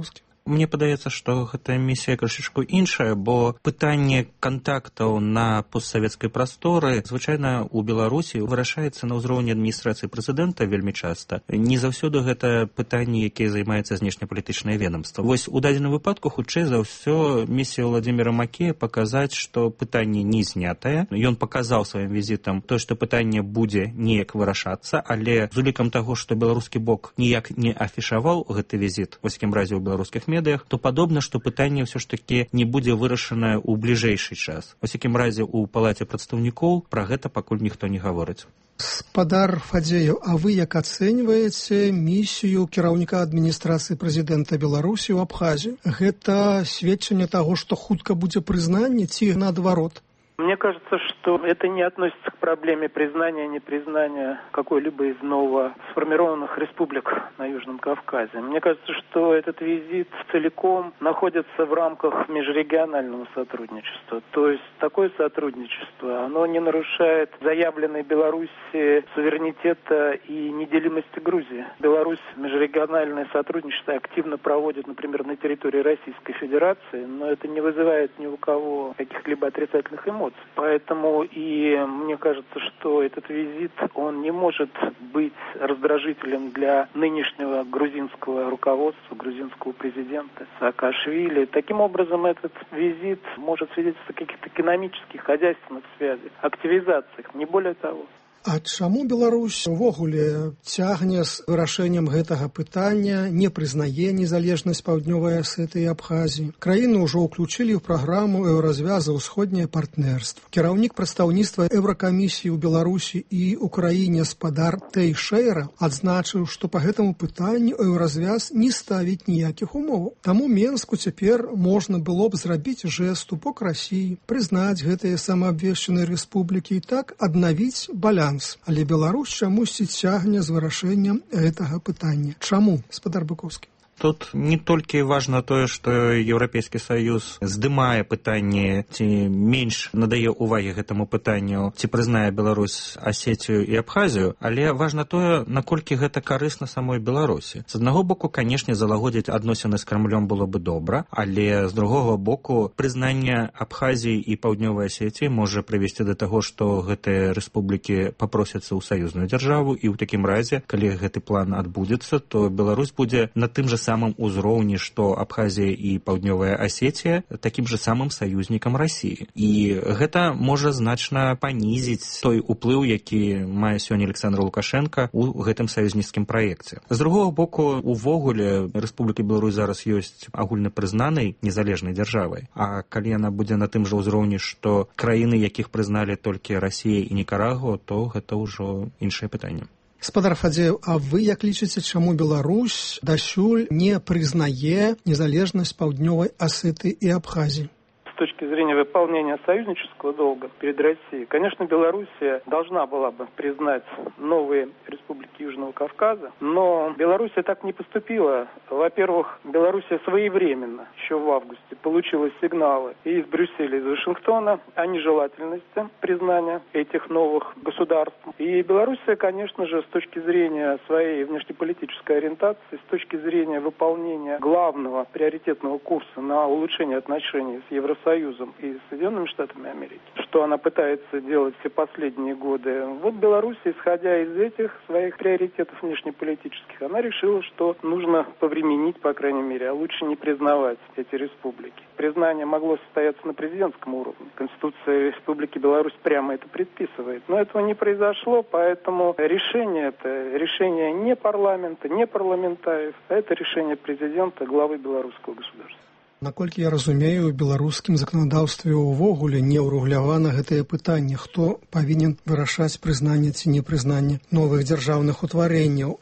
Мне падаецца, што гэтая місія крышачку іншая, бо пытанне кантактаў на постсавецкай прасторы звычайна ў Беларусі вырашаецца на ўзроўні адміністрацыі прэзідэнта вельмі часта. Не заўсёды гэта пытанне, якія займаецца знешнепалітычнае ведомства. Вось у дадзеным выпадку хутчэй за ўсё місія Владимира Макея паказаць, што пытанне не знятае. Ён паказаў сваім візітам то, што пытанне будзе неяк вырашацца, але з улікам таго, што беларускі бок ніяк не афішаваў гэты візіт, ва ўсякім разе ў беларускіх медыях, то падобна, што пытанне ўсё ж такі не будзе вырашанае ў бліжэйшы час. Ва ўсякім разе ў палаце прадстаўнікоў пра гэта пакуль ніхто не гаворыць. Спадар Фадзеев, а вы як ацэньваеце місію кіраўніка адміністрацыі прэзідэнта Беларусі ў Абхазію? Гэта сведчанне таго, што хутка будзе прызнанне ці наадварот? Мне кажется, что это не относится к проблеме признания, непризнания какой-либо из новосформированных республик на Южном Кавказе. Мне кажется, что этот визит целиком находится в рамках межрегионального сотрудничества. То есть такое сотрудничество, оно не нарушает заявленной Беларуси суверенитета и неделимости Грузии. Беларусь межрегиональное сотрудничество активно проводит, например, на территории Российской Федерации, но это не вызывает ни у кого каких-либо отрицательных эмоций. Поэтому и мне кажется, что этот визит, он не может быть раздражителем для нынешнего грузинского руководства, грузинского президента Саакашвили. Таким образом, этот визит может свидетельствовать о каких-то экономических, хозяйственных связях, активизациях, не более того. А чаму Беларусь увогуле цягне з вырашэннем гэтага пытання, не прызнае незалежнасць Паўднёвай Асетыі і Абхазіі? Краіну ўжо ўключылі ў праграму еўразвяза ўсходняе партнерства. Кіраўнік прадстаўніцтва Еўракамісіі ў Беларусі і Украіне спадар Тэйшэйра адзначыў, што па гэтаму пытанню еўразвяз не ставіць ніякіх умоваў. Таму Менску цяпер можна было б зрабіць жэст у бок Расіі, прызнаць гэтыя самаабвешчаныя рэспублікі і так аднавіць баланс. Але Беларусь чамусьці цягне з вырашэннем гэтага пытання. Чаму, спадар Быкоўскі? Тут не толькі важна тое, што Еўрапейскі Саюз здымае пытанне, ці менш надае ўвагі гэтаму пытанню, ці прызнае Беларусь Асетію і Абхазію, але важна тое, наколькі гэта карысна самой Беларусі. З аднаго боку, канешне, залагодзіць адносіны з Крамлём было бы добра, але з другога боку, прызнанне Абхазіі і Паўднёвай Асетіі можа прывесці да таго, што гэтыя рэспублікі папросяцца ў саюзную дзяржаву, і ў такім разе, калі гэты план адбудзецца, то Беларусь будзе на тым жа самым узроўні, што Абхазія і Паўднёвая Асетія, такім жа самым саюзнікам Расіі. І гэта можа значна панізіць той уплыў, які мае сёння Александр Лукашенко ў гэтым саюзніцкім праекце. З другога боку, увогуле, Рэспубліка Беларусь зараз ёсць агульнапрызнанай незалежнай дзяржавай. А калі яна будзе на тым жа ўзроўні, што краіны, якіх прызналі толькі Расія і Нікарагуа, то гэта ўжо іншае пытанне. Спадар Фадзеев, а вы як лічыце, чаму Беларусь дасюль не прызнае незалежнасць Паўднёвай Асетыі і Абхазіі? С точки зрения выполнения союзнического долга перед Россией, конечно, Белоруссия должна была бы признать новые республики Южного Кавказа, но Белоруссия так не поступила. Во-первых, Белоруссия своевременно, еще в августе, получила сигналы и из Брюсселя, и из Вашингтона о нежелательности признания этих новых государств. И Белоруссия, конечно же, с точки зрения своей внешнеполитической ориентации, с точки зрения выполнения главного приоритетного курса на улучшение отношений с Евросоюзом, Союзом и Соединенными Штатами Америки, что она пытается делать все последние годы. Вот Беларусь, исходя из этих своих приоритетов внешнеполитических, она решила, что нужно повременить, по крайней мере, а лучше не признавать эти республики. Признание могло состояться на президентском уровне. Конституция Республики Беларусь прямо это предписывает. Но этого не произошло, поэтому решение это решение не парламента, не парламентариев, а это решение президента, главы белорусского государства. Наколькі я разумею, у беларускім заканадаўстве ўвогуле не ўрэгулявана гэтае пытанне, хто павінен вырашаць прызнанне ці непрызнанне новых дзяржаўных утварэнняў.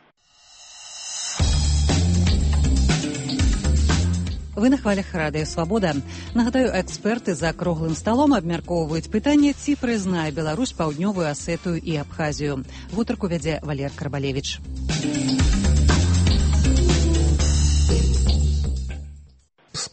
Вы на хвалях радыё «Свабода». Нагадаю, эксперты за круглым сталом абмяркоўваюць пытанне, ці прызнае Беларусь Паўднёвую Асетыю і Абхазію. Гутарку вядзе Валер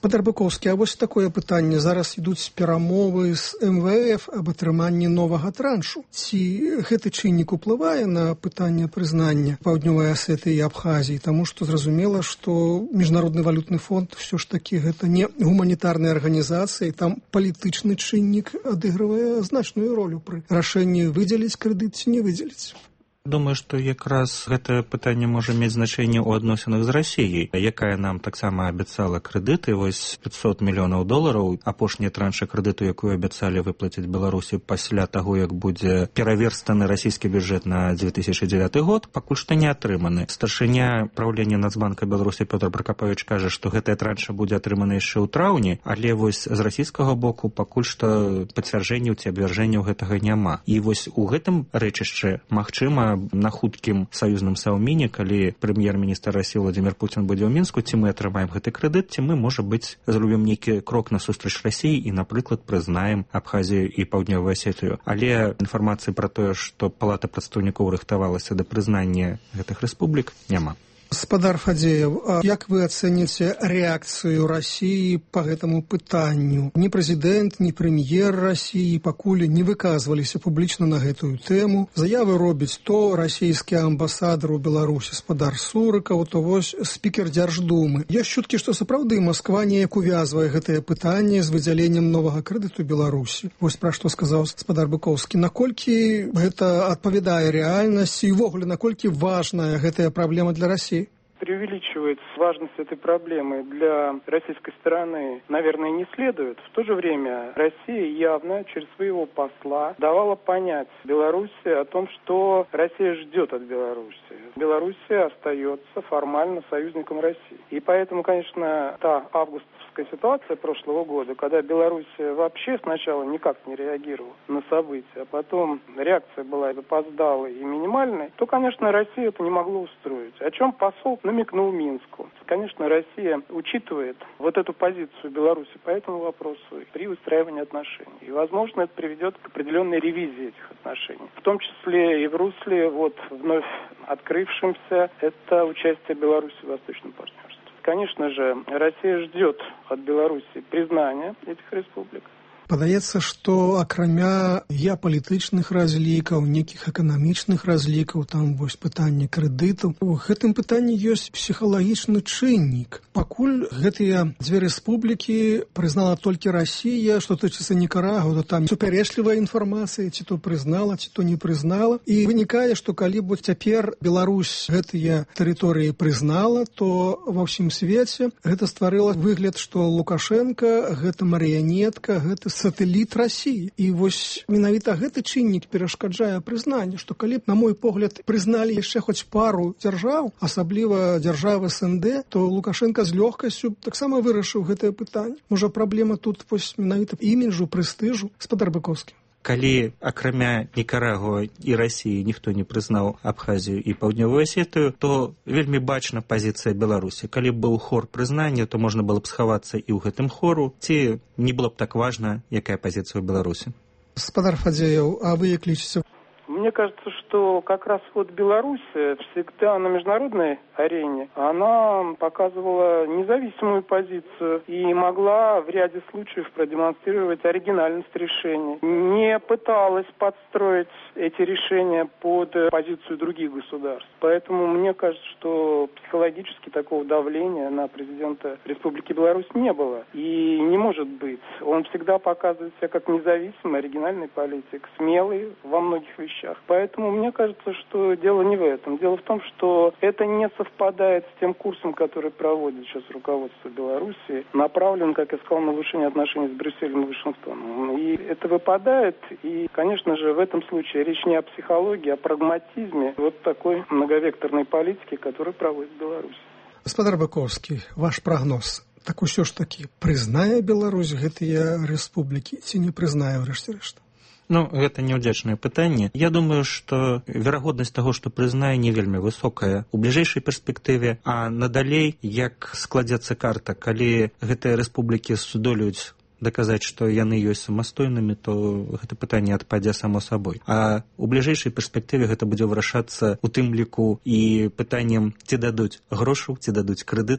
Спадар Быкоўскі, а вось такое пытанне. Зараз ідуць перамовы з эм вэ эф аб атрыманні новага траншу. Ці гэты чыннік уплывае на пытанне прызнання Паўднёвай Асетыі і Абхазіі? Таму што зразумела, што Міжнародны валютны фонд ўсё ж такі гэта не гуманітарная арганізацыя, і там палітычны чыннік адыгрывае значную ролю пры рашэнні выдзеліць крэдыт ці не выдзеліць. Думаю, што якраз гэтае пытанне можа мець значэнне ў адносінах з Расіяй, якая нам таксама абяцала крэдыты, вось пятьсот мільёнаў долараў, апошнія траншы крэдыту, якую абяцалі выплаціць Беларусі пасля таго, як будзе пераверстаны расійскі бюджэт на две тысячи девяты год, пакуль што не атрыманы. Старшыня праўлення Нацбанка Беларусі Пётр Пракапавіч кажа, што гэтая транша будзе атрымана яшчэ ў траўні, але вось з расійскага боку пакуль што пацвярджэнняў ці абвяржэнняў гэтага няма. І вось у гэтым рэчышчы магчыма на хуткім саюзным саўміне, калі прэм'ер-міністр Расіі Владзімір Пуцін будзе ў Мінску, ці мы атрымаем гэты крэдыт, ці мы, можа быць, зробім нейкі крок насустрач Расіі і, напрыклад, прызнаем Абхазію і Паўднёвую Асетыю. Але інфармацыі пра тое, што Палата прадстаўнікоў рыхтавалася да прызнання гэтых рэспублік, няма. Спадар Фадзеев, а як вы ацэніце рэакцыю Расіі па гэтаму пытанню? Ні прэзідэнт, ні прэм'ер Расіі пакуль не выказваліся публічна на гэтую тэму. Заявы робіць то расійскі амбасадар у Беларусі спадар Сурыкаў, то вось спікер Дзярждумы. Ёсць чуткі, што сапраўды Масква неяк увязвае гэтае пытанне з выдзяленнем новага крэдыту Беларусі. Вось пра што сказаў спадар Быкоўскі. Наколькі гэта адпавядае рэальнасці і ўвогуле наколькі важная гэтая праблема для Расіі? Преувеличивать важность этой проблемы для российской стороны, наверное, не следует. В то же время Россия явно через своего посла давала понять Беларуси о том, что Россия ждет от Беларуси. Белоруссия остается формально союзником России. И поэтому, конечно, та августовская ситуация прошлого года, когда Белоруссия вообще сначала никак не реагировала на события, а потом реакция была запоздалой и минимальной, то, конечно, Россия это не могло устроить. О чем посол намекнул Минску. Конечно, Россия учитывает вот эту позицию Беларуси по этому вопросу при выстраивании отношений. И, возможно, это приведет к определенной ревизии этих отношений. В том числе и в русле вот вновь открывшимся это участие Беларуси в Восточном партнерстве. Конечно же, Россия ждет от Беларуси признания этих республик. Падаецца, што акрамя геапалітычных разлікаў, нейкіх эканамічных разлікаў, там вось пытанне крэдытаў, у гэтым пытанні ёсць псіхалагічны чыннік. Пакуль гэтыя дзве рэспублікі прызнала толькі Расія, што тычыцца Нікарагу, то там супярэчлівая інфармацыя, ці то прызнала, ці то не прызнала. І вынікае, што калі б цяпер Беларусь гэтыя тэрыторыі прызнала, то ва ўсім свеце гэта стварыла выгляд, што Лукашенко гэта марыянетка, гэта сатэліт Расіі. І вось менавіта гэты чыннік перашкаджае прызнанню, што калі б, на мой погляд, прызналі яшчэ хоць пару дзяржаў, асабліва дзяржавы эс эн дэ, то Лукашенко з лёгкасцю таксама вырашыў гэтае пытанне. Можа, праблема тут вось менавіта іміджу, прэстыжу? Спадар Быкоўскі. Калі акрамя Нікарагуа і Расіі ніхто не прызнаў Абхазію і Паўднёвую Асетыю, то вельмі бачна пазіцыя Беларусі. Калі б быў хор прызнання, то можна было б схавацца і ў гэтым хору, ці не было б так важна, якая пазіцыя ў Беларусі. Спадар Фадзеев, а вы як лічыце? Мне кажется, что как раз вот Белоруссия всегда на международной арене, она показывала независимую позицию и могла в ряде случаев продемонстрировать оригинальность решений. Не пыталась подстроить эти решения под позицию других государств. Поэтому мне кажется, что психологически такого давления на президента Республики Беларусь не было. И не может быть. Он всегда показывает себя как независимый, оригинальный политик, смелый во многих вещах. Поэтому мне кажется, что дело не в этом. Дело в том, что это не совпадает с тем курсом, который проводит сейчас руководство Беларуси, направлен, как я сказал, на улучшение отношений с Брюсселем и Вашингтоном. И это выпадает, и, конечно же, в этом случае речь не о психологии, а о прагматизме вот такой многовекторной политики, которую проводит Беларусь. Спадар Быкоўскі, ваш прогноз. Так усё ж таки, прызнае Беларусь гэтыя рэспублікі ці не прызнае ўрэшце рэшт? Ну, гэта няўдзячнае пытанне. Я думаю, што верагоднасць таго, што прызнае, не вельмі высокая у бліжэйшай перспектыве, а надалей, як складзецца карта, калі гэтыя рэспублікі здолеюць даказаць, што яны ёсць самастойнымі, то гэта пытанне адпадзе само сабой. А у бліжэйшай перспектыве гэта будзе вырашацца у тым ліку і пытаннем, ці дадуць грошаў, ці дадуць крэдытаў,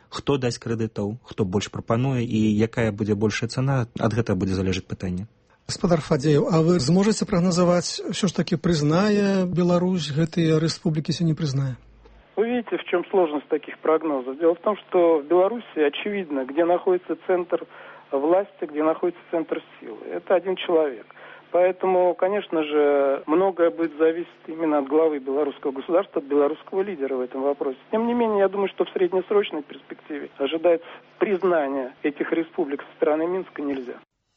хто дасць крэдытаў, хто больш прапануе і якая будзе большая цана, ад гэтага будзе залежаць пытанне. Гаспадар Фадзеев, а вы зможаце прагназаваць, все ж таки прызнае Беларусь гэтыя рэспублікі ці не прызнае? Вы видите, в чем сложность таких прогнозов? Дело в том, что в Беларуси очевидно, где находится центр власти, где находится центр силы. Это один человек. Поэтому, конечно же, многое будет зависеть именно от главы белорусского государства, от белорусского лидера в этом вопросе. Тем не менее, я думаю, что в среднесрочной перспективе ожидается признание этих республик со стороны Минска нельзя.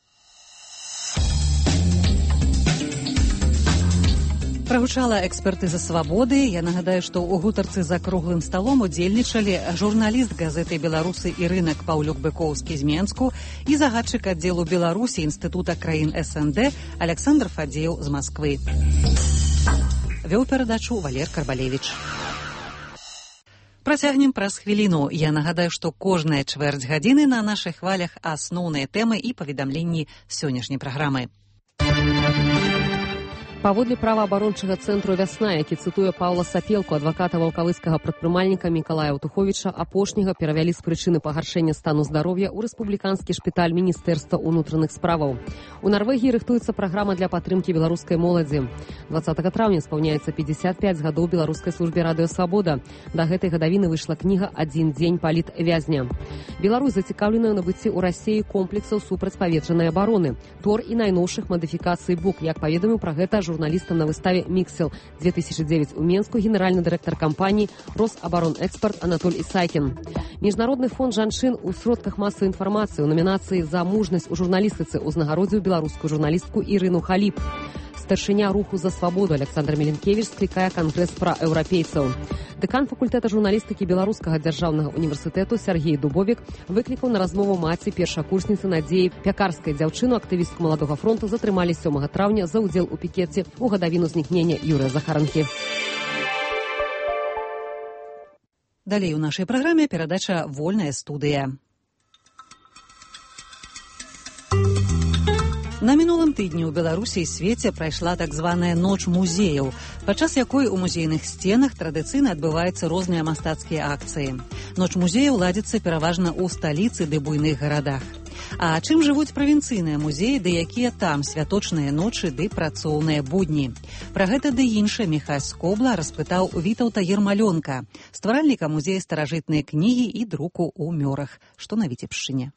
Прагучала экспертыза «Свабоды». Я нагадаю, што ў гутарцы за круглым сталом удзельнічалі журналіст газеты «Беларусы і рынак» Паўлюк Быкоўскі з Менску і загадчык аддзелу Беларусі Інстытута краін эс эн дэ Александр Фадзеев з Масквы. Вёў перадачу Валер Карбалевіч. Працягнем праз хвіліну. Я нагадаю, што кожная чвэрць гадзіны на нашых хвалях асноўныя тэмы і паведамленні сённяшняй праграмы. Паводле праваабарончага цэнтру «Вясна», які цытуе Паўла Сапелку, адваката ваўкавыскага прадпрымальніка Мікалая Аўтуховіча, апошняга перавялі з прычыны пагаршэння стану здароўя ў рэспубліканскі шпіталь Міністэрства ўнутраных справаў. У Нарвегіі рыхтуецца праграма для падтрымкі беларускай моладзі. дваццатага траўня спаўняецца пятьдесят пять гадоў беларускай службе радыё «Свабода». Да гэтай гадавіны выйшла кніга «Адзін дзень палітвязня». Беларусь зацікаўленая ў набыцці ў Расіі комплексаў супрацьпаветранай абароны, тор і найноўшых мадыфікацый БУК, як паведаміў пра гэта журналістам на выставе «Міксел» две тысячи девять у Менску генеральны дырэктар кампаніі «Росабаронэкспарт» Анатоль Ісайкін. Міжнародны фонд жанчын у сродках масавай інфармацыі ў намінацыі «За мужнасць у журналістыцы» узнагародзіў беларускую журналістку Ірыну Халіп. Старшыня руху за свабоду Александр Меленкевич склікае кангрэс пра еўрапейцаў. Дэкан факультэта журналістыкі Беларускага дзяржаўнага універсітэту Сергей Дубовік выклікаў на размову маці першакурсніцы Надзеі Пякарскай. Дзяўчыну, актывістку Маладога фронту, затрымалі сёмага траўня за ўдзел у пікеце у гадавіну знікнення Юрыя Захаранкі. Далей у нашай праграме перадача «Вольная студыя». На мінулым тыдні ў Беларусі і свеце прайшла так званая ноч музеяў, падчас якой у музейных сценах традыцыйна адбываюцца розныя мастацкія акцыі. Ноч музеяў ладзіцца пераважна ў сталіцы ды буйных гарадах. А чым жывуць правінцыйныя музеі, ды якія там святочныя ночы ды працоўныя будні? Пра гэта ды іншае Міхась Скобла распытаў Вітаўта Ермалёнка, стваральніка музея старажытнай кнігі і друку ў Мёрах, што на Віцебшчыне.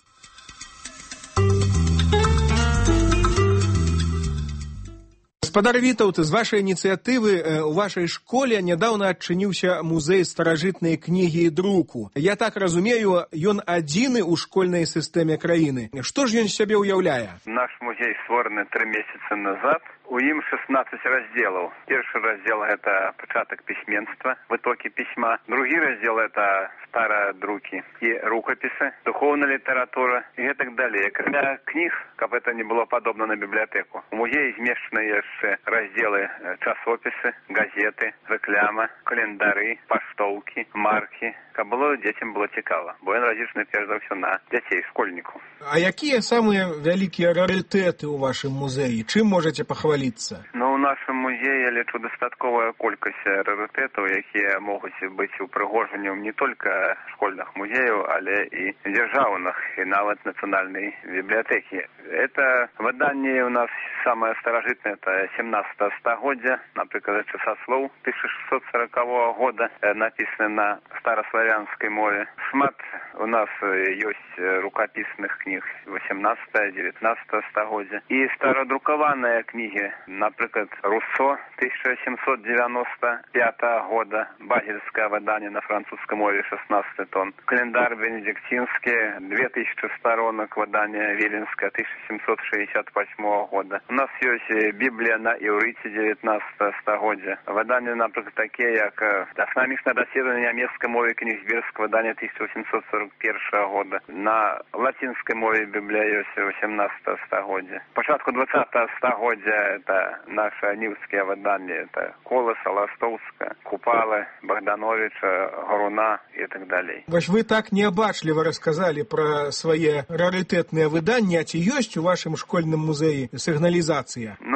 Гаспадар Вітаўт, з вашай ініцыятывы у вашай школе нядаўна адчыніўся музей старажытнай кнігі і друку. Я так разумею, ён адзіны ў школьнай сістэме краіны. Што ж ён сябе ўяўляе? Наш музей створаны тры месяцы назад. У ім шестнадцать разделов. Первый раздел – это початок письменства, вытоки письма. Другой раздел – это стародруки и рукописи, духовная литература и так далее. Кроме книг, как это не было подобно на библиотеку, у музея измешаны еще разделы часописи, газеты, реклама, календари, поштовки, марки. Как было детям было цікаво, бо він розрішений, перш за все, на дітей, школьників. А які самые великие раритеты у вашем музеї? Чим можете похвалиться? Ну, у нашому музеї я лічу достаткова кількість раритетів, які можуть бути упригоженням не тільки школьних музеїв, але і державних, і навіть національної бібліотеки. Это видання у нас самое старожитное, это семнадцатого стагоддзя, например, часослов тысяча шестьсот сорокового года, написано на старославянской мове. Шмат у нас есть рукописных книг восемнадцатого-девятнадцатого стагоддзя. И стародрукованные книги, например, Руссо тысяча семьсот девяносто пятого года, базельское выдание на французской мове шестнадцать тонн. Календарь бенедиктинский, две тысячи сторонок, выдание Виленское тысяча семьсот шестьдесят восьмого года. У нас есть Библия на иврите девятнадцатого стагоддзя. Выдания, например, такие, как «Основничное доследование немецкой мовы Кенигсбергского выдания тысяча восемьсот сорок первого года». На латинской мове Библия есть восемнадцатого стагоддзя. Початку двадцатого стагоддзя это наши анівские выдания. Это Колоса, Ластовска, Купала, Богдановича, Горуна и так далее. Вось вы так необачливо рассказали про свои раритетные выдания. А ці ёсць у вашем школьном музее сигнализация? Ну,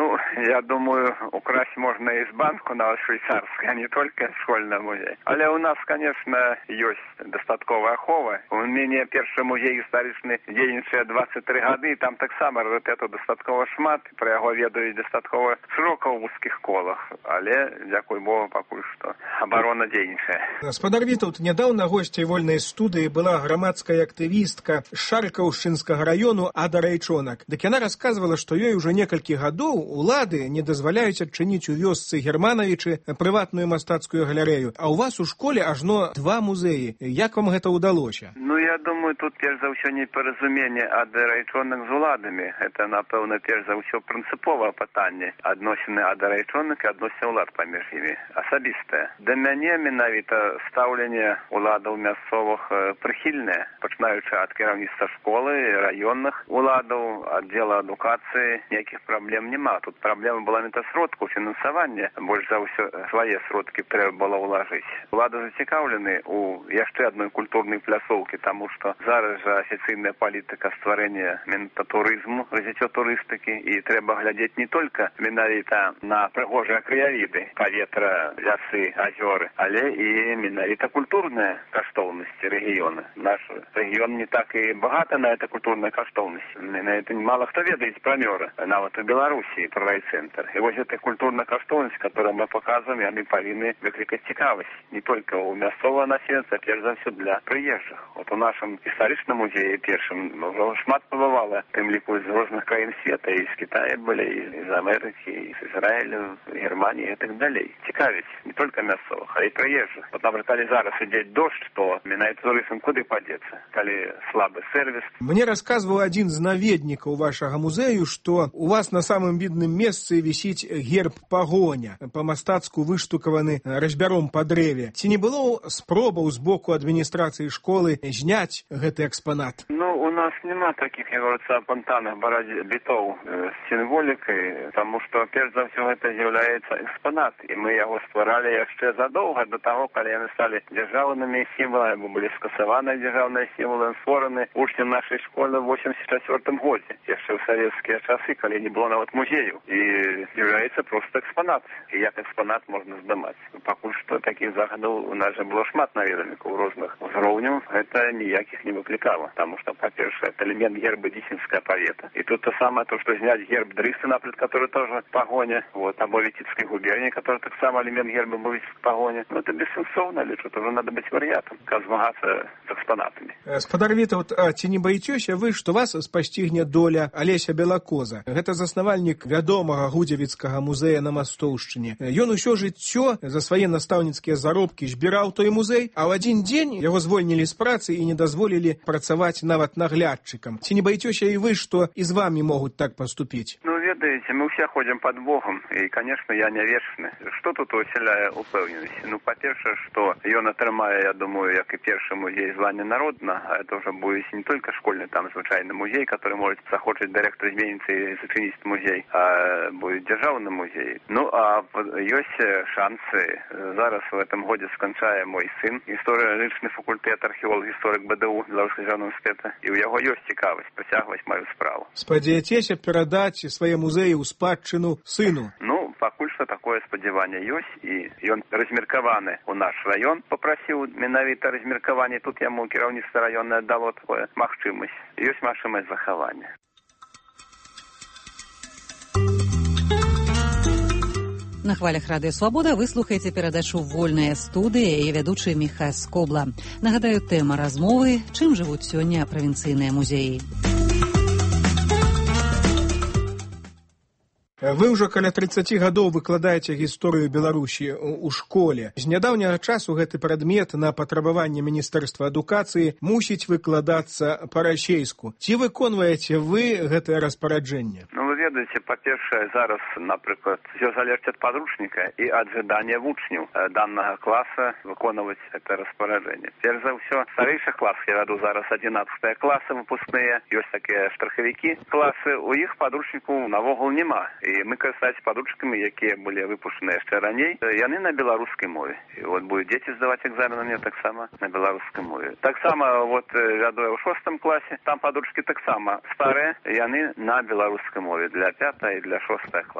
Я думаю, украсть можно из банку на швейцарской, а не только школьный музей. Але у нас, конечно, есть достатковая ахова. У меня первый музей историчный дзейнічае двадцать три года, и там так само раритету достатково шмат, про его ведают достатково широко в узких колах. Але, дякую Богу, покуль что оборона дзейнічае. Гаспадар Вітаўт, нядаўна госцяй вольнай студыі была грамадская актывістка з Шаркаўшчынскага раёну Ада Райчонак. Дык яна расказвала, што ёй ужо некалькі гадоў улады не дазваляюць адчыніць у вёсцы Германавічы прыватную мастацкую галерэю, а ў вас у школе ажно два музеі. Як вам гэта ўдалося? Ну, я думаю, тут перш за ўсё непаразуменне Ады Райчонак з уладамі. Это, напэўна, перш за ўсё прынцыповае пытанне. Адносіны Ады Райчонак і адносіны ўлад паміж імі. Асабістае. Да мяне менавіта стаўленне уладаў мясцовых прыхільнае, пачынаючы ад кіраўніцтва школы, раённых уладаў, аддзела адукацыі, ніякіх праблем няма. Тут праблема была мета сродку фінансавання, больш за ўсё свае сродкі трэба было ўлажыць. Улады зацікаўлены у яшчэ адной культурнай пляцоўкі, таму што зараз жа афіцыйная палітыка стварэння менавіта турызму, развіццё турыстыкі, і трэба глядзець не толькі менавіта на прыгожыя краявіды, паветра, лясы, азёры, але і менавіта культурныя каштоўнасці рэгіёна. Наш рэгіён не так і багаты на это культурная каштоўнасць. На это мало хто ведаюць пра Мёры, нават у Беларусі, пра райцэнтр. І вось эта культурная каштоўнасць, которую мы показываем, яны павінны выклікаць цікавасць не только у мясцовага насельніцтва, перш за ўсё для прыезджых. Вот у нашым гістарычным музеі першым ўжо шмат пабывала, тым ліку з розных краін света, і з Китая былі, і з Амерыкі, і з Ізраілю, Германіі і так далей. Цікавіць не только мясцовых, а і прыезджых. Вот, например, калі зараз ідзе дождь, то менавіта турыстам куды падзецца, калі слабы сервіс. Мне рассказывал один з наведнікаў вашага музею, што у вас на самым відным месцы вісіць герб пагоня, па-мастацку выштукаваны разьбяром па дрэве. Ці не было спробаў з боку адміністрацыі школы зняць гэты экспанат? Ну, у нас няма таких, як говорится, апантаных бітоў з сімволікай, таму што перш за ўсё гэта з'яўляецца экспанат, і мы яго стваралі яшчэ задоўга до таго, калі яны сталі дзяржаўнымі сімваламі, бо былі скасаваныя дзяржаўныя сімвалы, створаны вучням нашай школы ў восемьдесят четвёртым годзе, яшчэ ў савецкія часы, калі не было нават музею, і з'яўляецца проста экспанат. І як экспанат можна здымаць. Пакуль што такіх захадаў у нас жа было шмат наведальнікаў розных узроўняў, гэта ніякіх не выклікала, таму што, па-першае, это элемент герба Дзісінская павета. І тут то самае, то, што зняць герб Дрысты, напрыклад, который тоже пагоня, вот, або Віцебскай губернии, который так само элемент герба был пагоня. Ну, это бессенсовно, лічу, тоже надо быть варыятам, как змагацца з экспанатамі. Гаспадар Вітаўт, а ці не баіцеся вы, што вас спасцігне доля Алеся Белакоза? Гэта заснавальнік вядомага гудзевіцкага музея на Мастоўшчыне. Ён усё жыццё за свае настаўніцкія заробкі збіраў той музей, а ў адзін дзень яго звольнілі з працы і не дазволілі працаваць нават наглядчыкам. Ці не баіцеся і вы, што і з вамі могуць так паступіць? Ну, ведаеце, мы ўсе ходзім пад Богом, і, конечно, я не вечны. Што тут усяляе упэўненасць? Ну, па-першае, што ён атрымае, я думаю, як і першы музей звання народна, а это ўжо будзе не толькі школьны, там звычайны музей, который может захочаць дырэктар зменіцца і зачыніць музей, а будзе дзяржаўны музей. Ну, а ёсць шансы. Зараз в этом годзе сканчае мой сын, гісторыялічны факультэт, археолог, гісторык БДУ, Беларускага дзяржаўнага універсітэта, і ў яго ёсць цікавасць працягваць маю справу. Спадзяецеся перадаць свае музеі ў спадчыну сыну? Ну, пакуль што такое спадзяванне ёсць, і ён размеркаваны ў наш раён, попрасіў менавіта размеркаванне, тут яму кіраўніцтва раённае дало такое магчымасць. Ёсць магчымасць захавання. На хвалях Радыё Свабода вы слухаеце перадачу «Вольная студыя» і вядучы Міхась Скобла. Нагадаю, тэма размовы «Чым жывуць сёння правінцыйныя музеі». Вы ўжо каля тридцати гадоў выкладаеце гісторыю Беларусі ў школе. З нядаўняга часу гэты прадмет на патрабаванне Міністэрства адукацыі мусіць выкладацца па-расейску. Ці выконваеце вы гэтае распараджэнне? Ну, вы ведаеце, па-першае, зараз, напрыклад, все залежыць ад падручніка і ад жадання вучняў данага класа выконваць гэта распараджэнне. Перш за ўсё, старэйшых класах, я вяду зараз адзінаццатыя класы выпускныя, ёсць такія штрахавікі класы, у іх падручніку навогул няма. І мы карыстаемся падручнікамі, якія былі выпушчаны яшчэ раней, яны на беларускай мове. І вот будуць дзеці здаваць экзамены таксама на беларускай мове. Таксама вот вяду я ў шостым класе, там падручнікі таксама старыя, яны на беларускай мове для пятага і для шостага класа.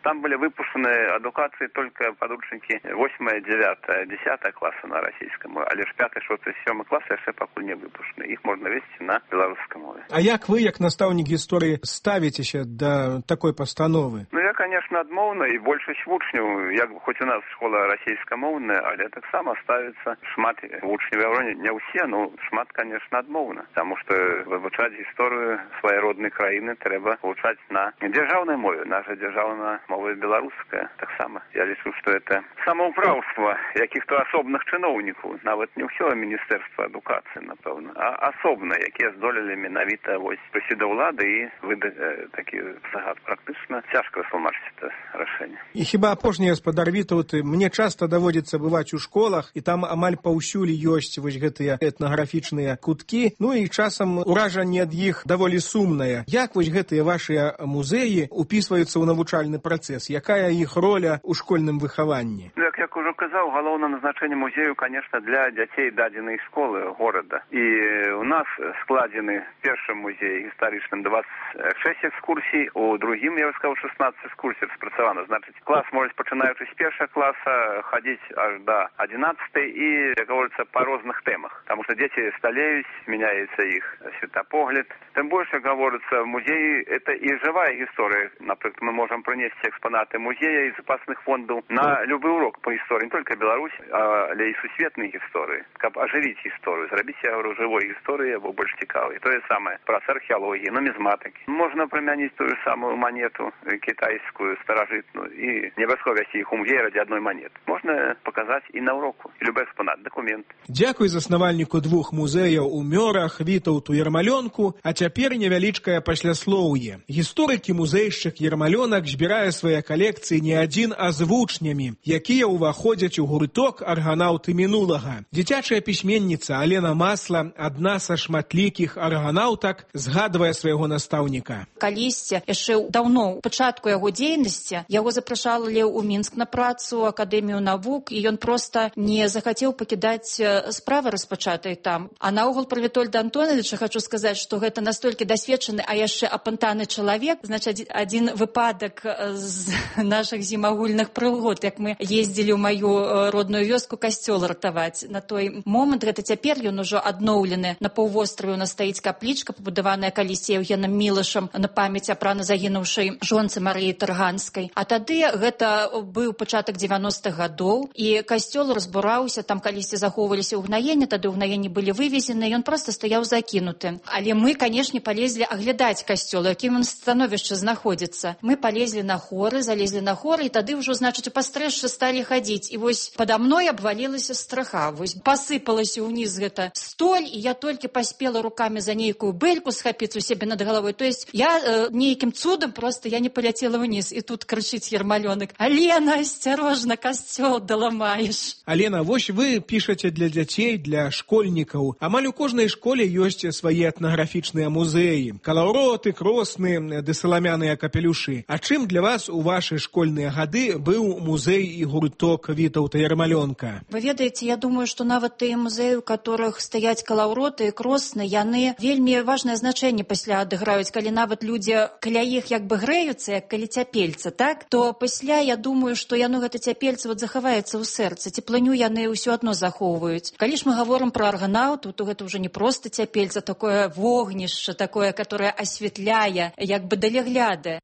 Там были выпущены адукации только подручники восьмое, девятое, десятое класса на российском, а лишь пятое, шестое, седьмое классы еще пока не выпущены. Их можно вести на белорусском мове. А як вы, як настаўнік гісторыі, ставіцеся да такой пастановы? Ну, я, конечно, адмоўна, і большасць вучняў, як хоць у нас школа расійскамоўная, але таксама ставіцца шмат вучняў, не ўсе, но шмат, конечно, адмоўна, потому что вывучаць гісторыю сваёй роднай краіны трэба вывучаць на дзяржаўнай мове. Наша дзяржаўная мова беларуская таксама. Я лічу, что это самаўпраўства якіх-то асобных чыноўнікаў, нават не ўсё міністэрства адукацыі, напэўна, а асобна, якія здолелі менавіта вось прыйсці да ўлады і выдаць э, такі загад. Практычна цяжка растлумачыць это рашэнне. І хіба апошні гаспадар Вітаўт, мне часта даводзіцца бываць у школах, і там амаль паўсюль ёсць вось гэтыя этнаграфічныя куткі, ну і часам уражанне ад іх даволі сумнае. Як вось гэтыя вашыя музеі упісваюцца ў навучальны працэс? Якая іх роля ў школьным выхаванні? Як я ўжо казаў, галоўнае назначэнне музею, конечно, для дзяцей дадзенай школы горада. І у нас складзены першым музеі гістарычным двадцать шесть экскурсій, у другім, я сказаў, шестнадцать экскурсій распрацавана. Значыць, клас можа, пачынаючы з першага класа, хадзіць аж да адзінаццатай і, як говорится, па розных тэмах. Таму што дзеці сталеюць, мяняецца іх светапогляд. Тым больш, як говорится, музей — это і жывая гісторыя. Напрыклад, мы можам прынесці экспанаты музея і запасных фондаў на любы урок по гісторыі, не только Беларусь, але і сусветнай гісторыі, каб ажывіць гісторыю, зрабіць, я говорю, жывой гісторыі, або больш цікавай. Тое самае праз археалогію, нумізматыкі. Можна прымяніць тую самую манету кітайскую, старажытную, і не абавязкова весці іх у музей ради одной монеты. Можна паказаць і на уроку, і любы экспанат, дакумент. Дзякуй заснавальніку двух музеяў у Мёрах, Вітаўту Ярмалёнку, а цяпер невялічкае пасляслоўе. Гісторык і музейшчык Ярмалёнак збірае свае калекцыі не адзін, а з вучнямі, якія ўваходзяць у гурток арганаўты мінулага. Дзіцячая пісьменніца Алена Масла, адна са шматлікіх арганаўтак, згадвае свайго настаўніка. Калісьці, яшчэ даўно, у пачатку яго дзейнасці, яго запрашалі ў Мінск на працу, Акадэмію навук, і ён проста не захацеў пакідаць справы распачатай там. А наогул пра Вітольда Антоновича хочу сказаць, што гэта настолькі дасведчаны, а яшчэ апантаны чалавек. Значыць, адзін выпадак з нашых зімагульных прыгод, як мы ездзілі ў маю родную вёску касцёл ратаваць. На той момант, гэта цяпер ён ужо адноўлены. На паўвостраве у нас стаіць каплічка, пабудаваная калісьці Еўгенам Мілашам на памяць аб рана загінуўшай жонцы Марыі Тарганскай. А тады гэта быў пачатак дзевяностых гадоў, і касцёл разбураўся, там калісьці захоўваліся ўгнаенні, тады ўгнаенні былі вывезены, ён проста стаяў закінуты. Але мы, канешне, палезлі аглядаць касцёл, якім ён становішча знаходзіцца. Мы палезлі на хоры, залезлі на хоры, і тады ўжо, значыць, у пастрэшшы сталі хадзіць. І вось пада мной абвалілася страха. Вось пасыпалася ўніз гэта столь, і я толькі паспела рукамі за нейкую бэльку схапіць у сябе над галавой. То есть я э, нейкім цудам просто я не паляцела ўніз. І тут крычыць Ярмалёнак: «Алена, асцярожна, касцёл даламаеш». Алена, вось вы пішаце для дзяцей, для школьнікаў. Амаль у кожнай школе ёсць свае этнаграфічныя музеі. Калаўроты, кросны, ды саламяныя капелюшы. А чым для вас у вашы школьныя гады быў музей і гурток Вітаўта Ярмалёнка? Вы ведаеце, я думаю, што нават тыя музеі, у которых стаяць калаўроты і кросны, яны вельмі важнае значэнне пасля адыграюць. Калі нават людзі каля іх як бы грэюцца, як калі цяпельца, так? То пасля, я думаю, што яно гэта цяпельца вот захаваецца ў сэрцы. Цеплыню яны ўсё адно захоўваюць. Калі ж мы гаворым пра арганаўту, то гэта ўжо не проста цяпельца, такое вогнішча, такое, которое асвятляе, як бы далягляда.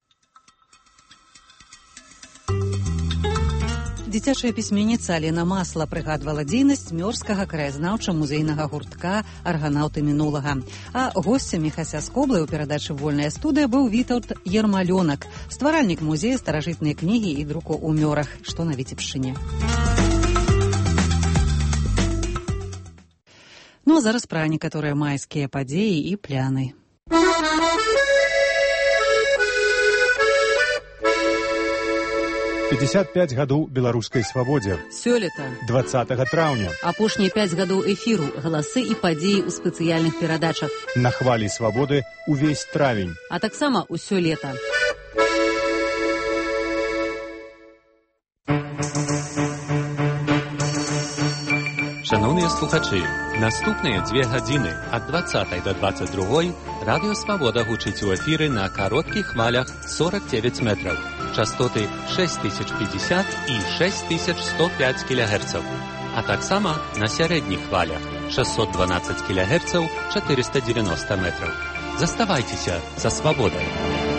Дзіцячая пісьменніца Алена Масла прыгадвала дзейнасць Мёрскага краязнаўча-музейнага гуртка арганаўты мінулага. А госцем Міхася Скоблы ў перадачы «Вольная студыя» быў Вітаўт Ярмалёнак, стваральнік музея старажытнай кнігі і друку ў Мёрах, што на Віцебшчыне. Ну а зараз пра некаторыя майскія падзеі і пляны. пятьдесят пять гадоў беларускай свабодзе. Сёлета. двадцатага траўня. Апошнія пяць гадоў эфіру, галасы і падзеі ў спецыяльных перадачах. На хвалі свабоды увесь травень. А таксама ўсё лета. Шановні Шановні слухачі, наступні дві години від двадцятої до двадцять другої Радіо Свобода гучить у ефірі на коротких хвилях сорок дев'ять метрів, частоти шість тисяч п'ятдесят і шість тисяч сто п'ять кілогерців, а так само на середніх хвилях шістсот дванадцять кілогерців, чотириста дев'яносто метрів. Заставайтеся за свободою.